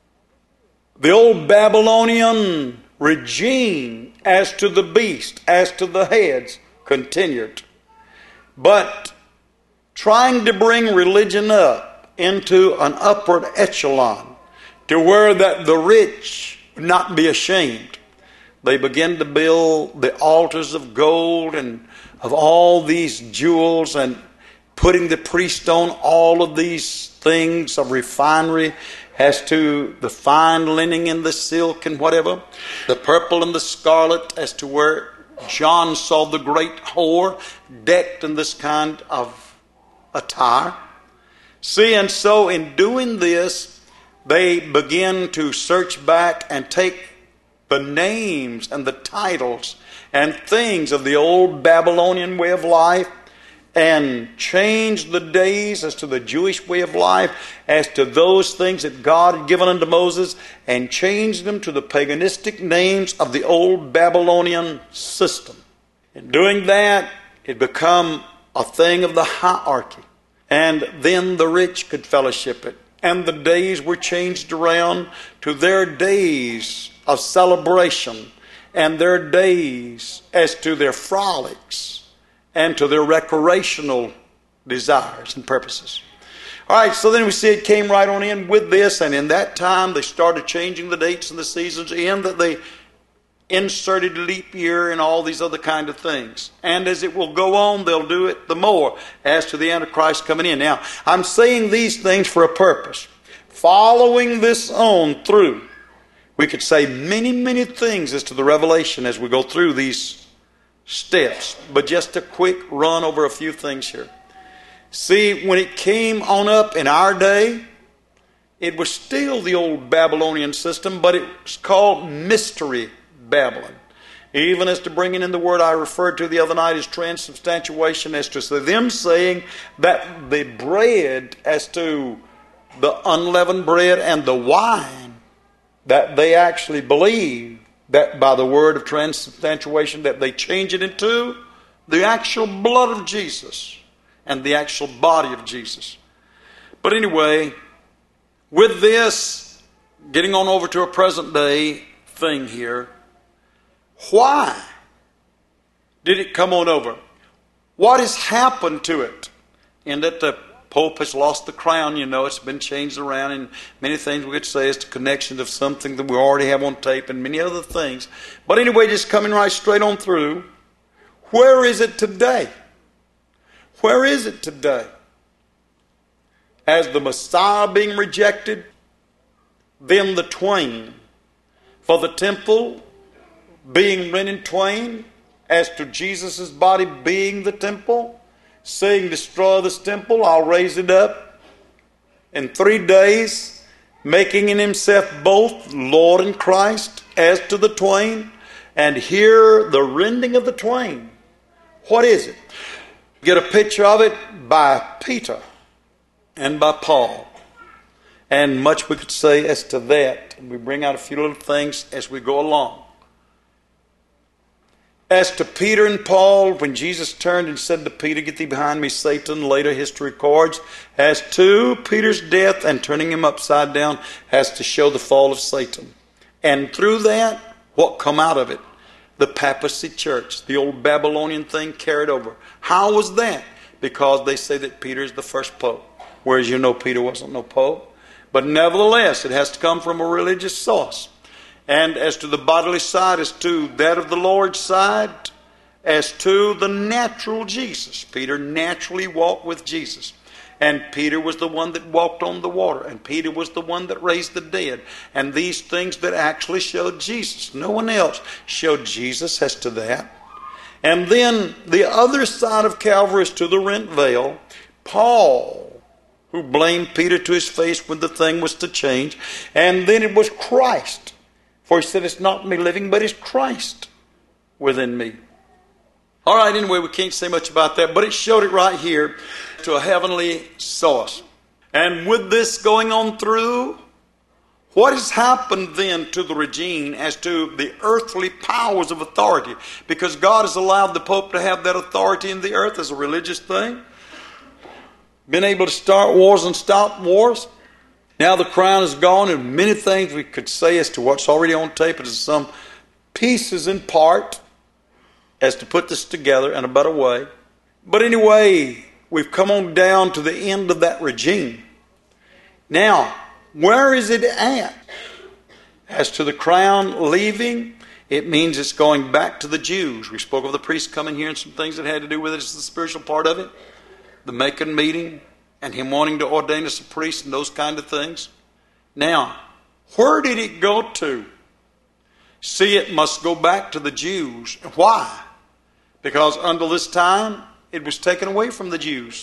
S1: the old Babylonian regime as to the beast, as to the heads, continued. But trying to bring religion up into an upward echelon to where that the rich would not be ashamed, they began to build the altars of gold and of all these jewels, and putting the priest on all of these things of refinery, as to the fine linen and the silk and whatever, the purple and the scarlet, as to where John saw the great whore decked in this kind of attire. See, and so in doing this, they begin to search back and take the names and the titles and things of the old Babylonian way of life, and changed the days as to the Jewish way of life, as to those things that God had given unto Moses, and changed them to the paganistic names of the old Babylonian system. In doing that, it became a thing of the hierarchy. And then the rich could fellowship it. And the days were changed around to their days of celebration, and their days as to their frolics, and to their recreational desires and purposes. All right, so then we see it came right on in with this, and in that time they started changing the dates and the seasons in, that they inserted leap year and all these other kind of things. And as it will go on, they'll do it the more as to the Antichrist coming in. Now, I'm saying these things for a purpose. Following this on through, we could say many, many things as to the revelation as we go through these steps. But just a quick run over a few things here. See, when it came on up in our day, it was still the old Babylonian system, but it was called Mystery Babylon. Even as to bringing in the word I referred to the other night as transubstantiation, as to them saying that the bread, as to the unleavened bread and the wine, that they actually believe that by the word of transubstantiation that they change it into the actual blood of Jesus and the actual body of Jesus. But anyway, with this, getting on over to a present day thing here, why did it come on over? What has happened to it? In that the Pope has lost the crown, you know, it's been changed around, and many things we could say as to connections of something that we already have on tape and many other things. But anyway, just coming right straight on through, where is it today? Where is it today? As the Messiah being rejected, then the twain. For the temple being rent in twain, as to Jesus' body being the temple, saying, destroy this temple, I'll raise it up in three days, making in himself both Lord and Christ, as to the twain. And here the rending of the twain. What is it? Get a picture of it by Peter and by Paul. And much we could say as to that. And we bring out a few little things as we go along. As to Peter and Paul, when Jesus turned and said to Peter, get thee behind me, Satan, later history records, as to Peter's death and turning him upside down, has to show the fall of Satan. And through that, what come out of it? The papacy church, the old Babylonian thing carried over. How was that? Because they say that Peter is the first pope. Whereas you know Peter wasn't no pope. But nevertheless, it has to come from a religious source. And as to the bodily side, as to that of the Lord's side, as to the natural Jesus. Peter naturally walked with Jesus. And Peter was the one that walked on the water. And Peter was the one that raised the dead. And these things that actually showed Jesus. No one else showed Jesus as to that. And then the other side of Calvary is to the rent veil. Paul, who blamed Peter to his face when the thing was to change. And then it was Christ. For he said, it's not me living, but it's Christ within me. All right, anyway, we can't say much about that, but it showed it right here to a heavenly source. And with this going on through, what has happened then to the regime as to the earthly powers of authority? Because God has allowed the Pope to have that authority in the earth as a religious thing. Been able to start wars and stop wars. Now the crown is gone, and many things we could say as to what's already on tape, as some pieces in part, as to put this together in a better way. But anyway, we've come on down to the end of that regime. Now, where is it at? As to the crown leaving, it means it's going back to the Jews. We spoke of the priest coming here and some things that had to do with it. It's the spiritual part of it. The Macon meeting. And him wanting to ordain us a priest and those kind of things. Now, where did it go to? See, it must go back to the Jews. Why? Because under this time, it was taken away from the Jews.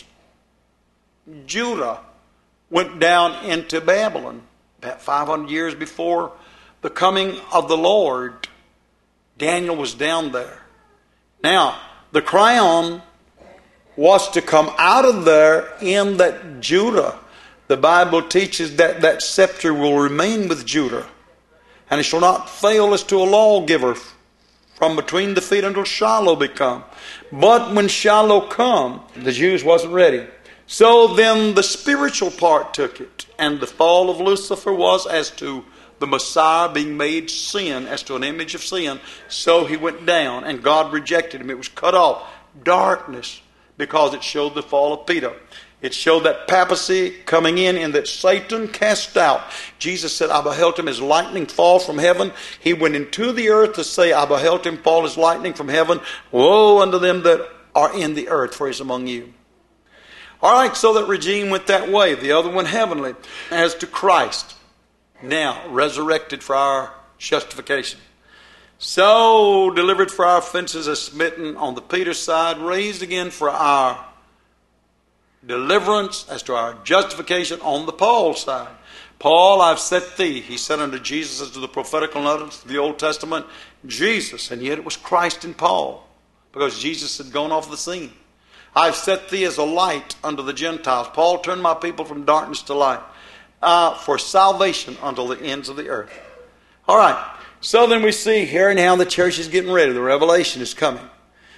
S1: Judah went down into Babylon about five hundred years before the coming of the Lord, Daniel was down there. Now, the crown was to come out of there in that Judah. The Bible teaches that that scepter will remain with Judah, and it shall not fail as to a lawgiver from between the feet until Shiloh be come. But when Shiloh come, the Jews wasn't ready. So then the spiritual part took it, and the fall of Lucifer was as to the Messiah being made sin, as to an image of sin. So he went down, and God rejected him. It was cut off. Darkness, because it showed the fall of Peter. It showed that papacy coming in and that Satan cast out. Jesus said, I beheld him as lightning fall from heaven. He went into the earth to say, I beheld him fall as lightning from heaven. Woe unto them that are in the earth, for he is among you. All right, so that regime went that way. The other one heavenly. As to Christ, now resurrected for our justification. So delivered for our offenses, as smitten on the Peter side, raised again for our deliverance, as to our justification on the Paul side. Paul, I've set thee, he said unto Jesus, as to the prophetical utterance of the Old Testament, Jesus, and yet it was Christ in Paul, because Jesus had gone off the scene. I've set thee as a light unto the Gentiles. Paul turned my people from darkness to light, uh, for salvation unto the ends of the earth. All right, so then we see here now the church is getting ready. The revelation is coming,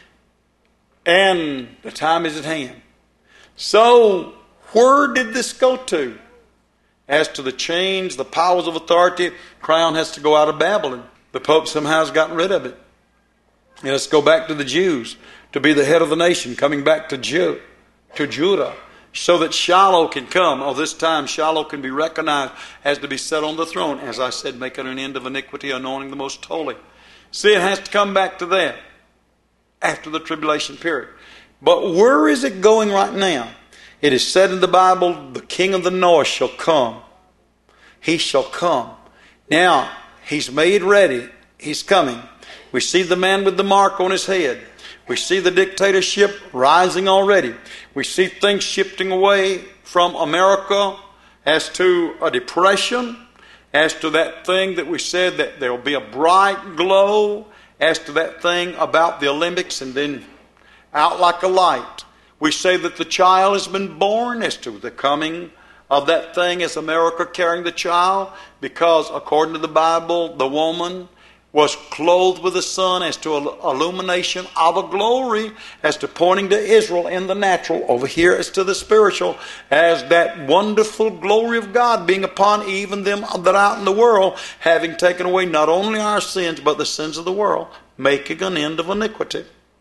S1: and the time is at hand. So, where did this go to? As to the chains, the powers of authority, crown has to go out of Babylon. The Pope somehow has gotten rid of it. And let's go back to the Jews, to be the head of the nation, coming back to, Jew, to Judah, so that Shiloh can come. Oh, this time Shiloh can be recognized as to be set on the throne. As I said, making an end of iniquity, anointing the most holy. See, it has to come back to that after the tribulation period. But where is it going right now? It is said in the Bible, the king of the north shall come. He shall come. Now, he's made ready. He's coming. We see the man with the mark on his head. We see the dictatorship rising already. We see things shifting away from America as to a depression, as to that thing that we said that there will be a bright glow, as to that thing about the Olympics, and then out like a light. We say that the child has been born, as to the coming of that thing as America carrying the child, because according to the Bible, the woman was clothed with the sun as to illumination of a glory, as to pointing to Israel in the natural, over here as to the spiritual, as that wonderful glory of God being upon even them that are out in the world, having taken away not only our sins, but the sins of the world, making an end of iniquity.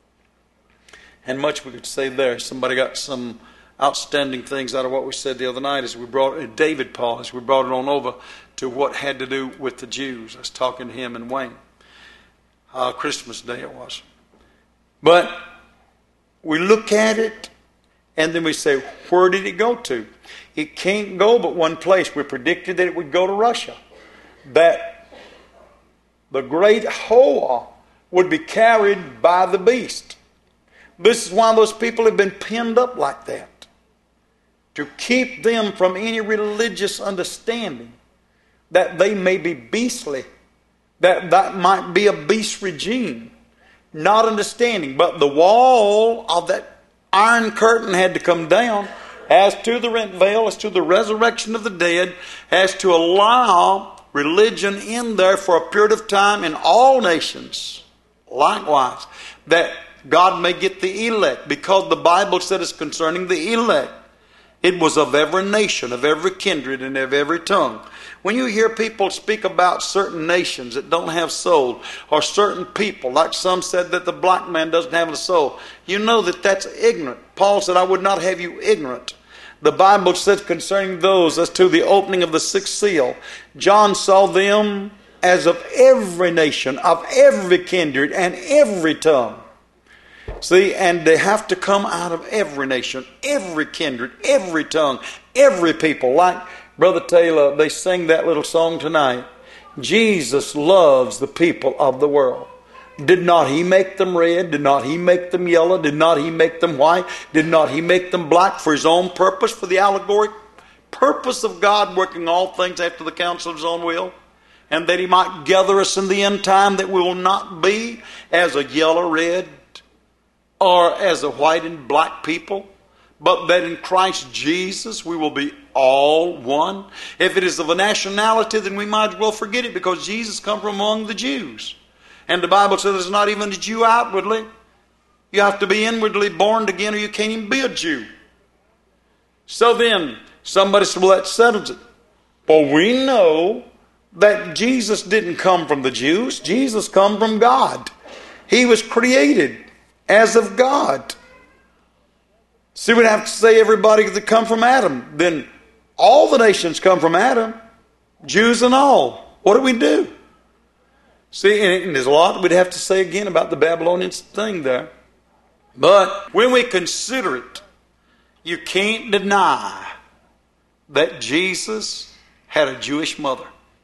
S1: And much we could say there. Somebody got some outstanding things out of what we said the other night as we brought it, David Paul, as we brought it on over to what had to do with the Jews. I was talking to him and Wayne. Uh, Christmas Day it was. But we look at it and then we say, where did it go to? It can't go but one place. We predicted that it would go to Russia. That the great Hoa would be carried by the beast. This is why those people have been pinned up like that. To keep them from any religious understanding that they may be beastly, that that might be a beast regime, not understanding. But the wall of that iron curtain had to come down as to the rent veil, as to the resurrection of the dead, as to allow religion in there for a period of time in all nations. Likewise, that God may get the elect, because the Bible said it's concerning the elect. It was of every nation, of every kindred, and of every tongue. When you hear people speak about certain nations that don't have soul, or certain people, like some said that the black man doesn't have a soul, you know that that's ignorant. Paul said, I would not have you ignorant. The Bible says concerning those as to the opening of the sixth seal, John saw them as of every nation, of every kindred, and every tongue. See, and they have to come out of every nation, every kindred, every tongue, every people. Like Brother Taylor, they sing that little song tonight. Jesus loves the people of the world. Did not He make them red? Did not He make them yellow? Did not He make them white? Did not He make them black for His own purpose, for the allegoric purpose of God working all things after the counsel of His own will? and that he might gather us in the end time, that we will not be as a yellow, red, or as a white and black people, but that in Christ Jesus we will be all one. If it is of a nationality, then we might as well forget it, because Jesus come from among the Jews. And the Bible says there's not even a Jew outwardly. You have to be inwardly born again, or you can't even be a Jew. So then, somebody said, well, that settles it. Well, we know that Jesus didn't come from the Jews. Jesus come from God. He was created as of God. See, we'd have to say everybody that come from Adam. Then all the nations come from Adam, Jews and all. What do we do? See, and there's a lot we'd have to say again about the Babylonian thing there. But when we consider it, you can't deny that Jesus had a Jewish mother.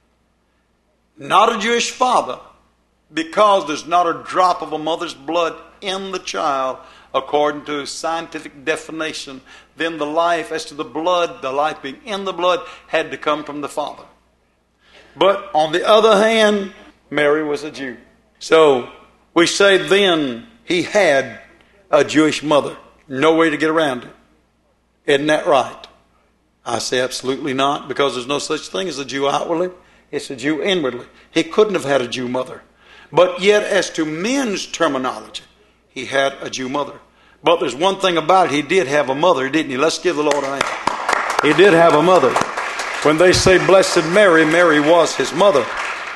S1: Not a Jewish father, because there's not a drop of a mother's blood in the child, according to scientific definition. Then the life, as to the blood, the life being in the blood, had to come from the father. But on the other hand, Mary was a Jew. So we say then he had a Jewish mother. No way to get around it. Isn't that right? I say absolutely not, because there's no such thing as a Jew outwardly. It's a Jew inwardly. He couldn't have had a Jew mother. But yet, as to men's terminology, he had a Jew mother. But there's one thing about it. He did have a mother, didn't he? Let's give the Lord a hand. He did have a mother. When they say Blessed Mary, Mary was his mother.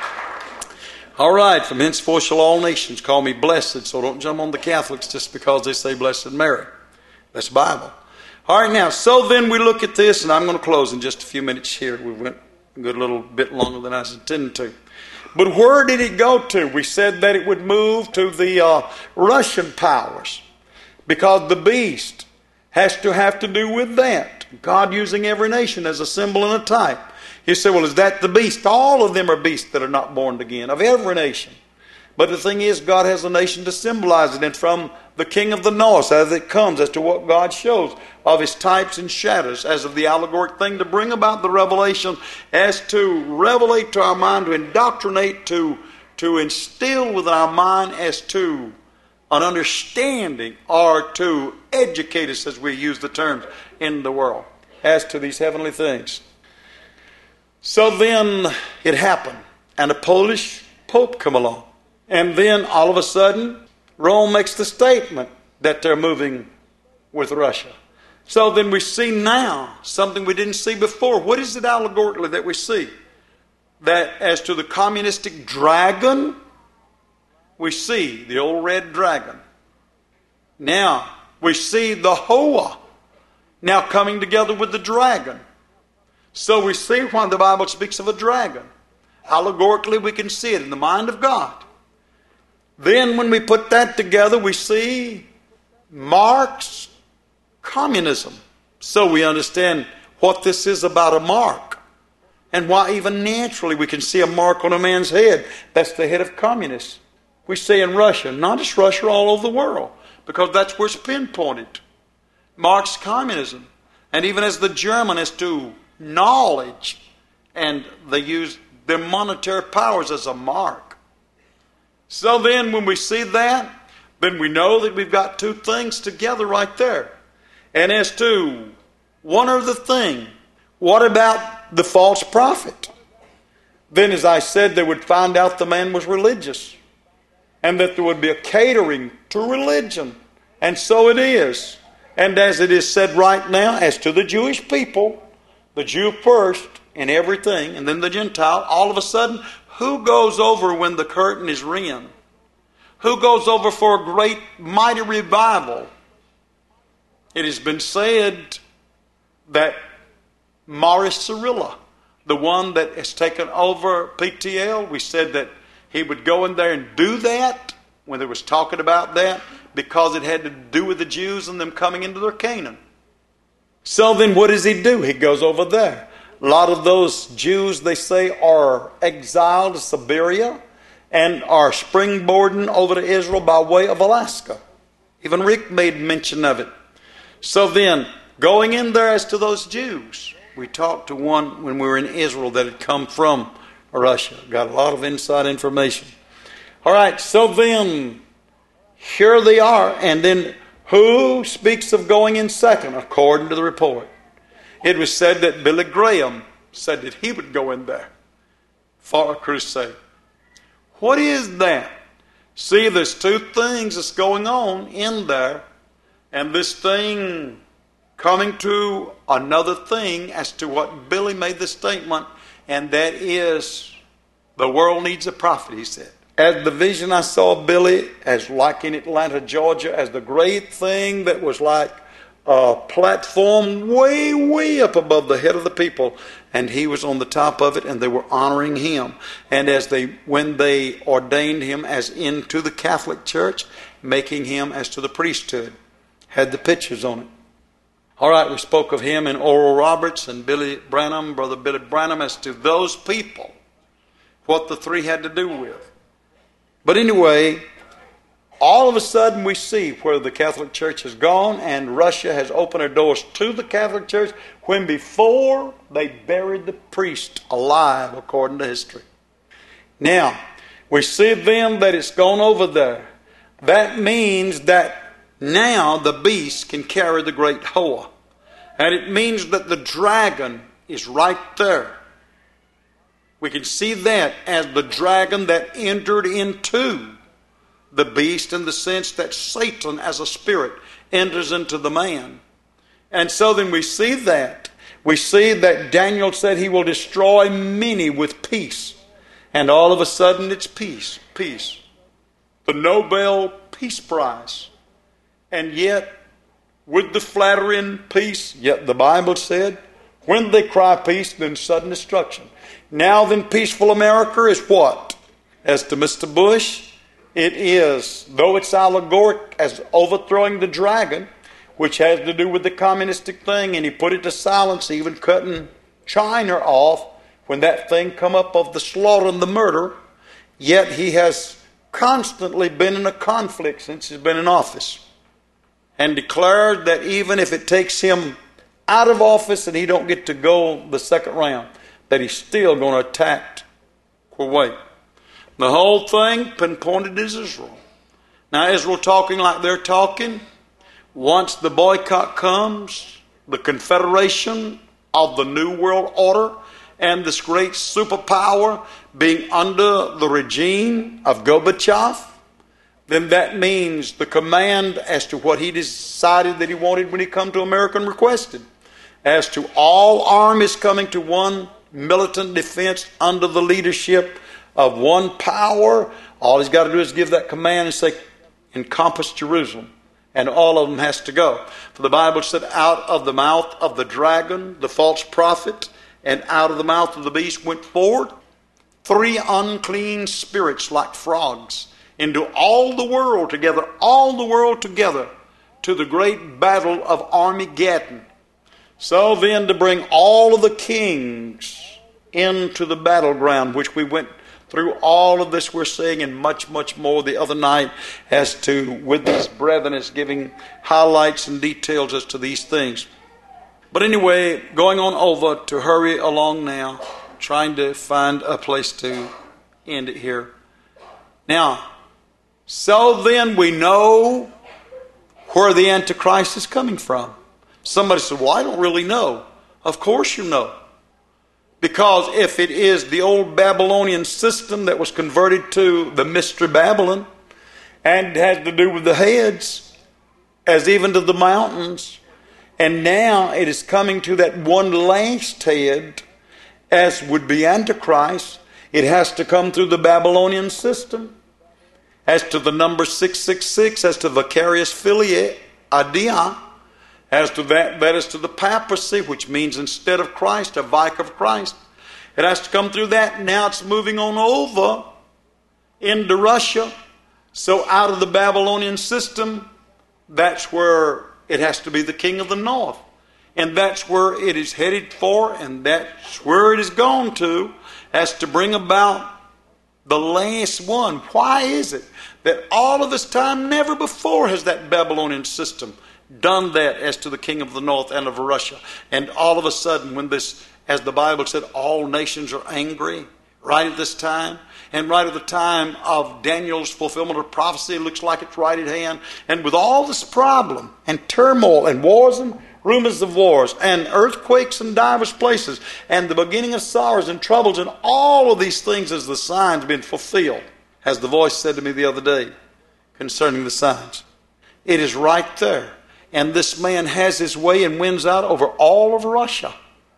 S1: All right, from henceforth shall all nations call me blessed. So don't jump on the Catholics just because they say Blessed Mary. That's Bible. All right, now, so then we look at this, and I'm going to close in just a few minutes here. We went a good little bit longer than I was intending to. But where did it go to? We said that it would move to the uh, Russian powers, because the beast has to have to do with that. God using every nation as a symbol and a type. You say, well, is that the beast? All of them are beasts that are not born again, of every nation. But the thing is, God has a nation to symbolize it. And from the king of the north, as it comes, as to what God shows of his types and shadows, as of the allegoric thing, to bring about the revelation, as to revelate to our mind, to indoctrinate, to, to instill within our mind, as to an understanding, or to educate us, as we use the terms in the world, as to these heavenly things. So then it happened, and a Polish pope come along. And then all of a sudden, Rome makes the statement that they're moving with Russia. So then we see now something we didn't see before. What is it allegorically that we see? That as to the communistic dragon, we see the old red dragon. Now we see the Hoa now coming together with the dragon. So we see why the Bible speaks of a dragon. Allegorically, we can see it in the mind of God. Then when we put that together, we see Marx communism. So we understand what this is about a mark. And why even naturally we can see a mark on a man's head. That's the head of communists. We say in Russia, not just Russia, all over the world. Because that's where it's pinpointed. Marx communism. And even as the German as to knowledge. And they use their monetary powers as a mark. So then when we see that, then we know that we've got two things together right there. And as to one other thing, what about the false prophet? Then, as I said, they would find out the man was religious. And that there would be a catering to religion. And so it is. And as it is said right now, as to the Jewish people, the Jew first in everything, and then the Gentile, all of a sudden, who goes over when the curtain is rent? Who goes over for a great, mighty revival? It has been said that Morris Cerullo, the one that has taken over P T L, we said that he would go in there and do that when there was talking about that, because it had to do with the Jews and them coming into their Canaan. So then what does he do? He goes over there. A lot of those Jews, they say, are exiled to Siberia and are springboarding over to Israel by way of Alaska. Even Rick made mention of it. So then, going in there as to those Jews, we talked to one when we were in Israel that had come from Russia. Got a lot of inside information. All right, so then, here they are. And then who speaks of going in second, according to the report? It was said that Billy Graham said that he would go in there for a crusade. What is that? See, there's two things that's going on in there, and this thing coming to another thing as to what Billy made the statement, and that is the world needs a prophet, he said. As the vision I saw Billy, as like in Atlanta, Georgia, as the great thing that was like a platform way, way up above the head of the people, and he was on the top of it, and they were honoring him. And as they, when they ordained him as into the Catholic Church, making him as to the priesthood, had the pictures on it. All right, we spoke of him and Oral Roberts and Billy Branham, Brother Billy Branham, as to those people, what the three had to do with. But anyway, all of a sudden we see where the Catholic Church has gone, and Russia has opened her doors to the Catholic Church when before they buried the priest alive, according to history. Now, we see then that it's gone over there. That means that now the beast can carry the great Hoa. And it means that the dragon is right there. We can see that as the dragon that entered into the beast, in the sense that Satan as a spirit enters into the man. And so then we see that. We see that Daniel said he will destroy many with peace. And all of a sudden it's peace, peace. The Nobel Peace Prize. And yet, with the flattering peace, yet the Bible said, when they cry peace, then sudden destruction. Now then, peaceful America is what? As to Mister Bush, it is, though it's allegoric as overthrowing the dragon, which has to do with the communistic thing, and he put it to silence, even cutting China off when that thing come up of the slaughter and the murder, yet he has constantly been in a conflict since he's been in office, and declared that even if it takes him out of office and he don't get to go the second round, that he's still going to attack Kuwait. The whole thing pinpointed as Israel. Now Israel talking like they're talking. Once the boycott comes, the confederation of the New World Order and this great superpower being under the regime of Gorbachev, then that means the command as to what he decided that he wanted when he come to America and requested, as to all armies coming to one militant defense under the leadership of one power. All he's got to do is give that command and say, encompass Jerusalem. And all of them has to go. For the Bible said, out of the mouth of the dragon, the false prophet, and out of the mouth of the beast went forward three unclean spirits like frogs into all the world together, all the world together, to the great battle of Armageddon. So then to bring all of the kings into the battleground, which we went through all of this we're seeing and much, much more the other night as to, with these brethren, as giving highlights and details as to these things. But anyway, going on over to hurry along now, trying to find a place to end it here. Now, so then we know where the Antichrist is coming from. Somebody said, well, I don't really know. Of course you know. Because if it is the old Babylonian system that was converted to the Mystery Babylon, and it has to do with the heads, as even to the mountains, and now it is coming to that one last head, as would be Antichrist, it has to come through the Babylonian system. As to the number six six six, as to vicarious filiae, adia, as to that, that is to the papacy, which means instead of Christ, a vicar of Christ. It has to come through that. Now it's moving on over into Russia. So out of the Babylonian system, that's where it has to be the king of the north. And that's where it is headed for, and that's where it is gone to, as to bring about the last one. Why is it that all of this time, never before has that Babylonian system done that as to the king of the north and of Russia? And all of a sudden, when this, as the Bible said, all nations are angry, right at this time. And right at the time of Daniel's fulfillment of prophecy, it looks like it's right at hand. And with all this problem and turmoil and wars and rumors of wars and earthquakes in divers places and the beginning of sorrows and troubles and all of these things as the signs being fulfilled, as the voice said to me the other day concerning the signs. It is right there. And this man has his way and wins out over all of Russia.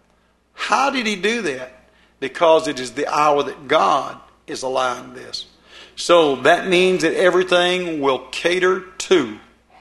S1: How did he do that? Because it is the hour that God is allowing this. So that means that everything will cater to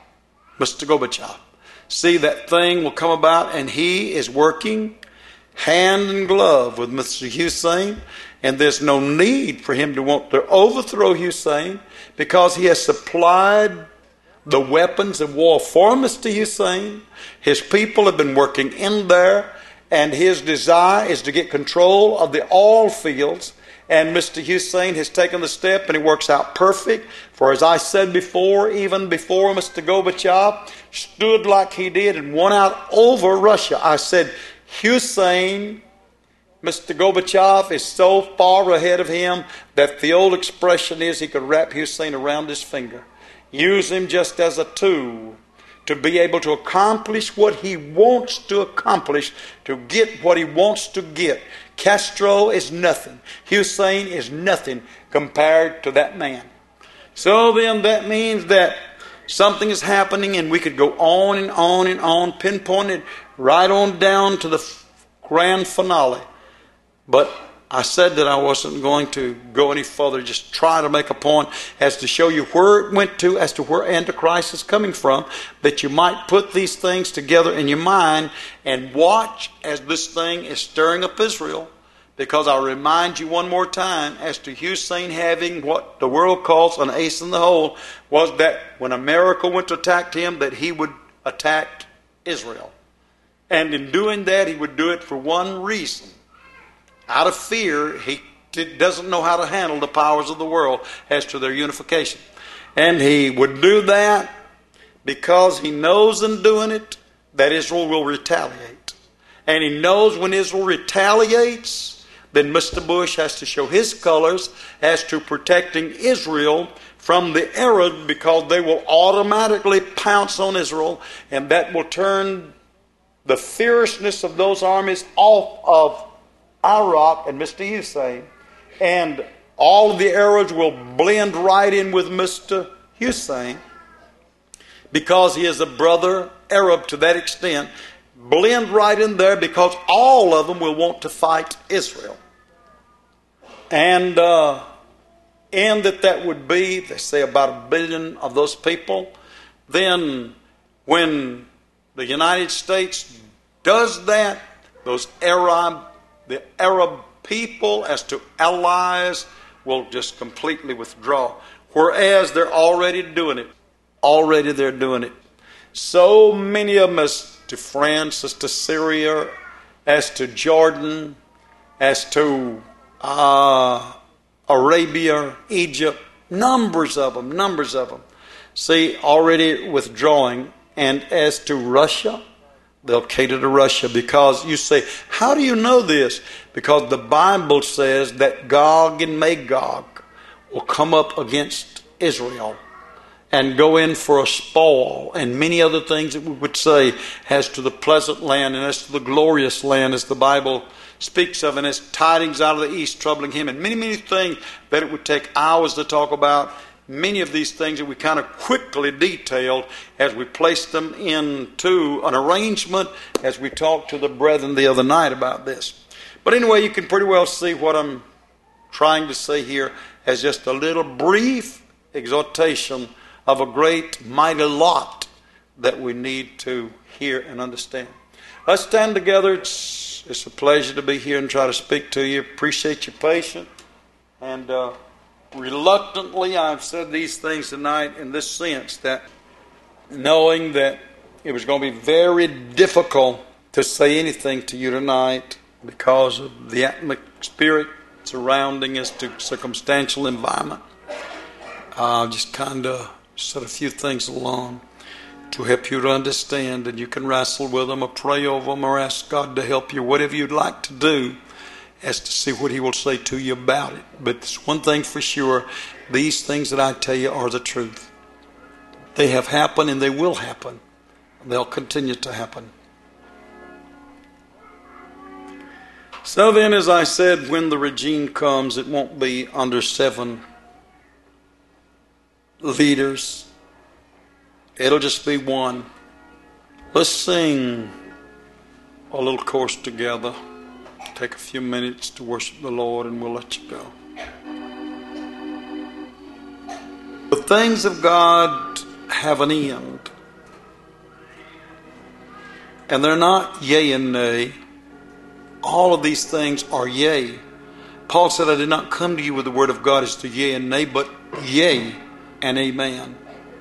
S1: Mister Gorbachev. See, that thing will come about, and he is working hand in glove with Mister Hussein, and there's no need for him to want to overthrow Hussein because he has supplied the weapons of war for Mister Hussein. His people have been working in there, and his desire is to get control of the oil fields. And Mister Hussein has taken the step, and it works out perfect. For as I said before, even before Mister Gorbachev stood like he did and won out over Russia, I said, Hussein, Mister Gorbachev is so far ahead of him that the old expression is he could wrap Hussein around his finger. Use him just as a tool to be able to accomplish what he wants to accomplish, to get what he wants to get. Castro is nothing. Hussein is nothing compared to that man. So then that means that something is happening, and we could go on and on and on, pinpoint it right on down to the grand finale. But I said that I wasn't going to go any further, just try to make a point as to show you where it went to, as to where Antichrist is coming from, that you might put these things together in your mind and watch as this thing is stirring up Israel. Because I'll remind you one more time, as to Hussein having what the world calls an ace in the hole, was that when America went to attack him, that he would attack Israel. And in doing that, he would do it for one reason. Out of fear, he doesn't know how to handle the powers of the world as to their unification. And he would do that because he knows in doing it that Israel will retaliate. And he knows when Israel retaliates, then Mister Bush has to show his colors as to protecting Israel from the Arabs, because they will automatically pounce on Israel, and that will turn the fierceness of those armies off of Iraq and Mister Hussein, and all of the Arabs will blend right in with Mister Hussein because he is a brother Arab to that extent. Blend right in there because all of them will want to fight Israel. And uh, and that that would be, they say, about a billion of those people. Then when the United States does that, those Arab The Arab people, as to allies, will just completely withdraw. Whereas they're already doing it. Already they're doing it. So many of them, as to France, as to Syria, as to Jordan, as to uh, Arabia, Egypt, numbers of them, numbers of them. See, already withdrawing. And as to Russia, they'll cater to Russia, because you say, how do you know this? Because the Bible says that Gog and Magog will come up against Israel and go in for a spoil, and many other things that we would say as to the pleasant land and as to the glorious land, as the Bible speaks of, and as tidings out of the east troubling him, and many, many things that it would take hours to talk about. Many of these things that we kind of quickly detailed as we placed them into an arrangement as we talked to the brethren the other night about this. But anyway, you can pretty well see what I'm trying to say here as just a little brief exhortation of a great, mighty lot that we need to hear and understand. Let's stand together. It's, it's a pleasure to be here and try to speak to you. Appreciate your patience. And uh, reluctantly, I've said these things tonight in this sense, that knowing that it was going to be very difficult to say anything to you tonight because of the atmosphere surrounding us, to circumstantial environment. I'll uh, just kind of set a few things along to help you to understand, and you can wrestle with them or pray over them or ask God to help you, whatever you'd like to do. as to see what he will say to you about it. But there's one thing for sure, these things that I tell you are the truth. They have happened and they will happen. They'll continue to happen. So then, as I said, when the regime comes, it won't be under seven leaders. It'll just be one. Let's sing a little chorus together. Take a few minutes to worship the Lord and we'll let you go. The things of God have an end. And they're not yea and nay. All of these things are yea. Paul said, I did not come to you with the word of God as to yea and nay, but yea and amen.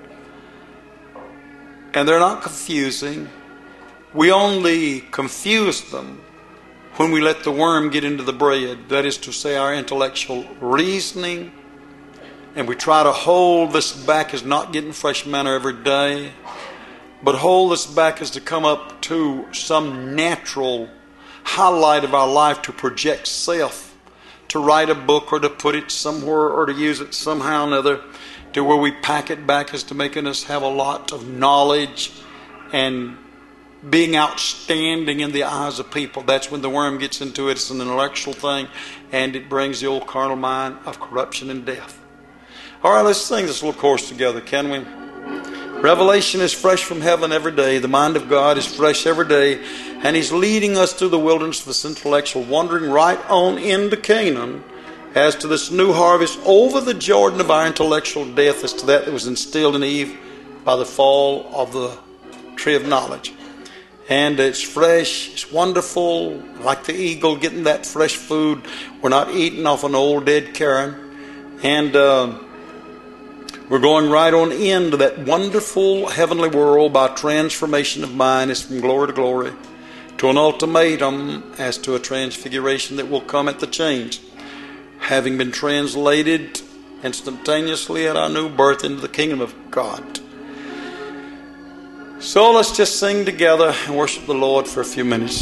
S1: And they're not confusing. We only confuse them when we let the worm get into the bread. That is to say, our intellectual reasoning. And we try to hold this back as not getting fresh manna every day. But hold this back as to come up to some natural highlight of our life to project self, to write a book or to put it somewhere or to use it somehow or another, to where we pack it back as to making us have a lot of knowledge and being outstanding in the eyes of people. That's when the worm gets into it. It's an intellectual thing, and it brings the old carnal mind of corruption and death. All right, let's sing this little chorus together, can we? Revelation is fresh from heaven every day. The mind of God is fresh every day. And He's leading us through the wilderness of this intellectual wandering right on into Canaan as to this new harvest over the Jordan of our intellectual death, as to that that was instilled in Eve by the fall of the tree of knowledge. And it's fresh, it's wonderful, like the eagle getting that fresh food. We're not eating off an old dead Karen. And uh, we're going right on into that wonderful heavenly world by transformation of mind. It's from glory to glory to an ultimatum as to a transfiguration that will come at the change, having been translated instantaneously at our new birth into the kingdom of God. So let's just sing together and worship the Lord for a few minutes.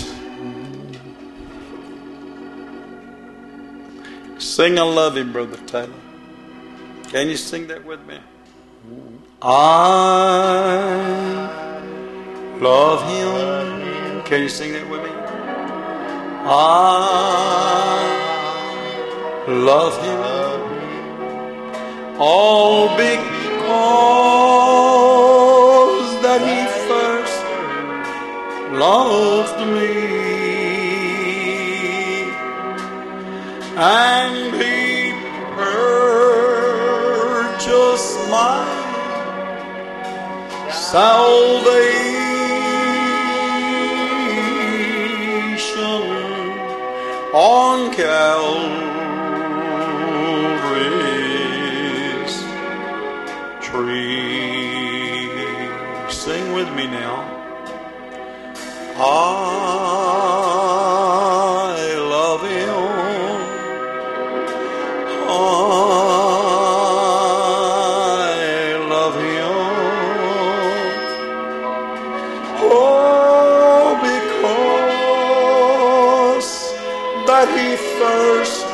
S1: Sing I love Him, Brother Taylor. Can you sing that with me? I love Him. Can you sing that with me? I love Him. All because that He first loved me, and He purchased my salvation on Calvary's tree. Sing with me now. I love Him. I love Him. Oh, because that He first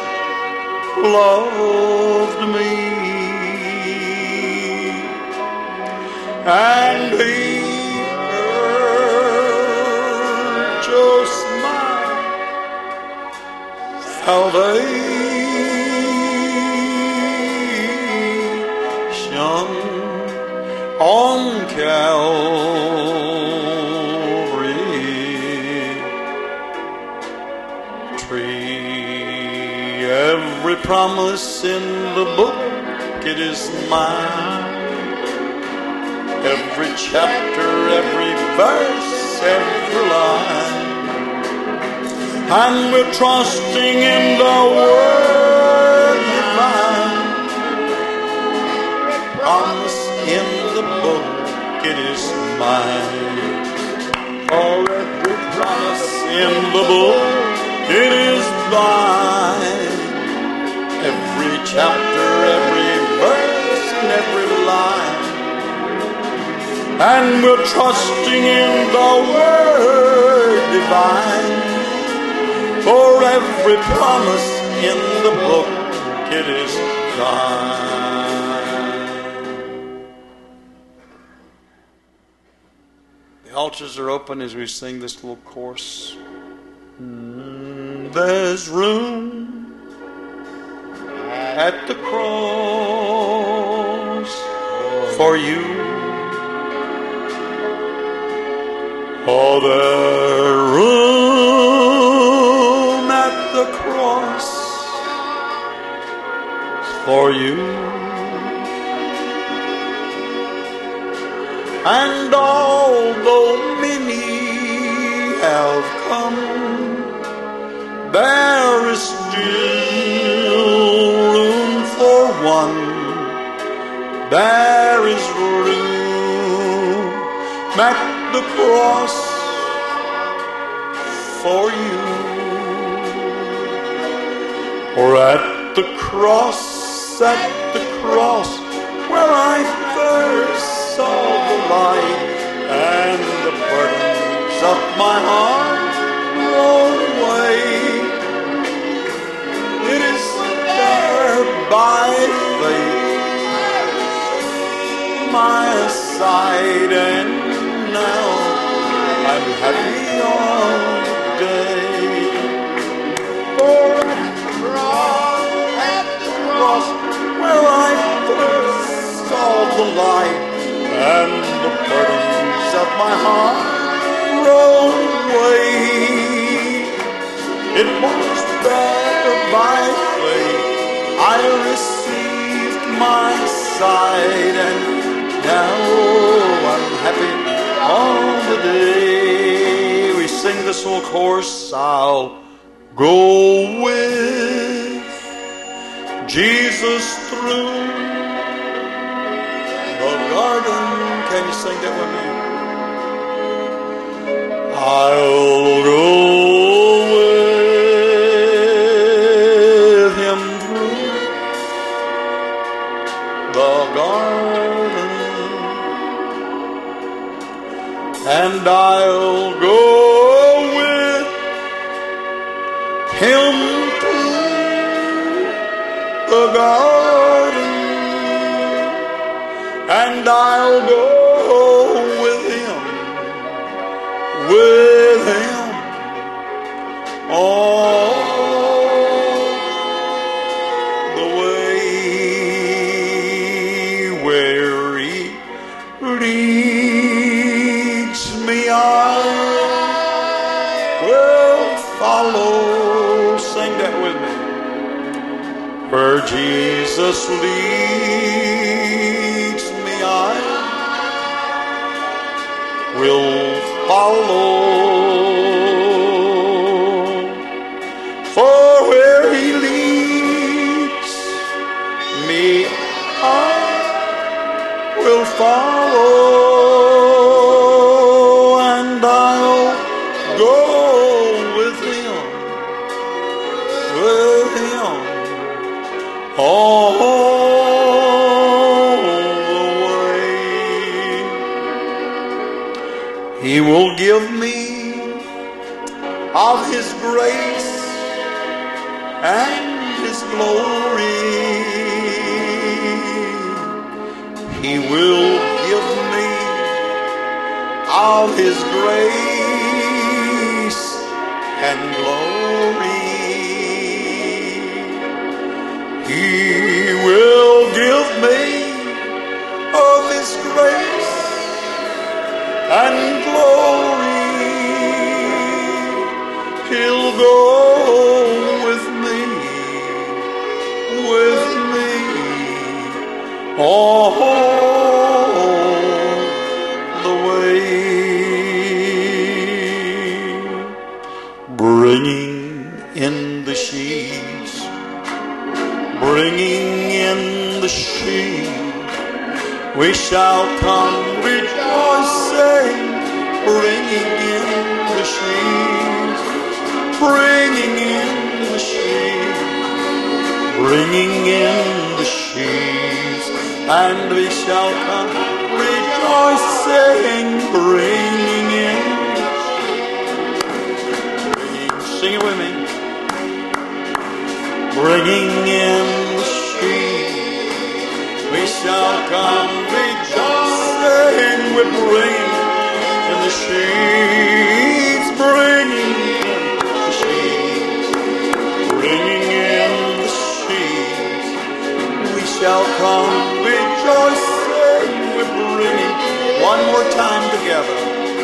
S1: loved me, and He purchased my salvation on Calvary tree. Every promise in the book, it is mine. Every chapter, every verse, every line. And we're trusting in the Word divine. Promise in the book, it is mine. For every promise in the book, it is thine. Every chapter, every verse, and every line. And we're trusting in the Word divine. For every promise in the book, it is thine. The altars are open as we sing this little chorus. There's room at the cross for you. Oh, there's room at the cross for you. And although many have come, there is still room for one. There is room at the cross for you. Or at the cross, at the cross, where I first saw the light, and the burdens of my heart rolled away. It is there by faith, my side, and now I'm happy all day. For at the cross, at the cross, where I first saw the light, and the burdens of my heart rolled away. It was there by faith I received my sight, and now I'm happy all the day. We sing this little chorus. I'll go with Jesus through the garden. Can you sing that with me? I'll go with him through the garden, and I'll go with him through the garden, and I'll go with him, with him all the way. Where he leads me, I will follow. Sing that with me. Where Jesus leads me, I will follow. For where he leads me, I will follow, and I'll go with him, with him all the way. He will give me of his grace and his glory. He will give me of his grace and glory. He will give me of his grace and glory. He'll go with me, with me, all the way. Bringing in the sheaves, bringing in the sheep, we shall come rejoicing, bringing in the sheaves, bringing in the sheep, bringing in the sheaves, and we shall come rejoicing, bringing in, bringing, sing it with me. bringing in the sheep. We shall come rejoicing, we're bringing in the sheep, bringing in the sheep, bringing in the sheep. We shall come rejoicing, we're bringing, one more time together,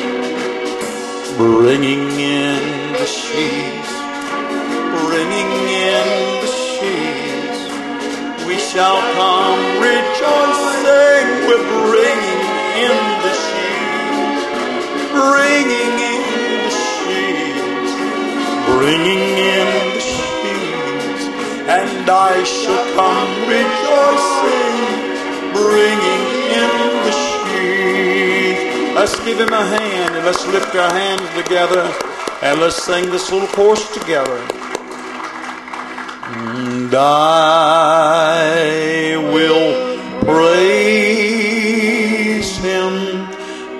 S1: bringing in the sheaves, bringing in the sheaves. We shall come rejoicing, we're bringing in the sheaves, bringing in the sheaves, bringing in the sheaves. And I shall come rejoicing, bringing in the sheaves. Let's give him a hand and let's lift our hands together and let's sing this little chorus together. And I will praise him.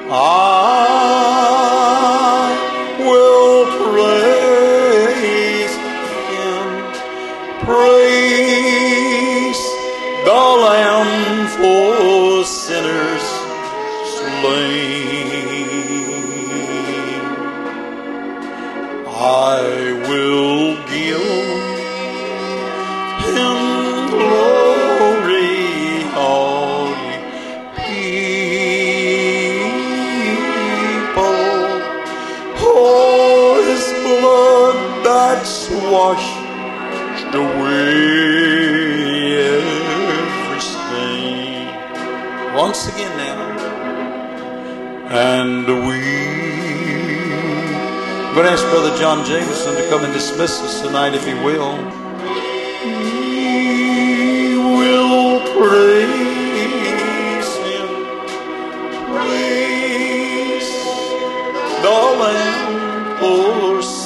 S1: I will praise him. Praise the Lamb for sinners slain. I will give him glory, all ye people. Oh, his blood that's washed away every stain. Once again now. And we, I'm going to ask Brother John Jameson to come and dismiss us tonight if he will. We will praise him, praise the Lamb for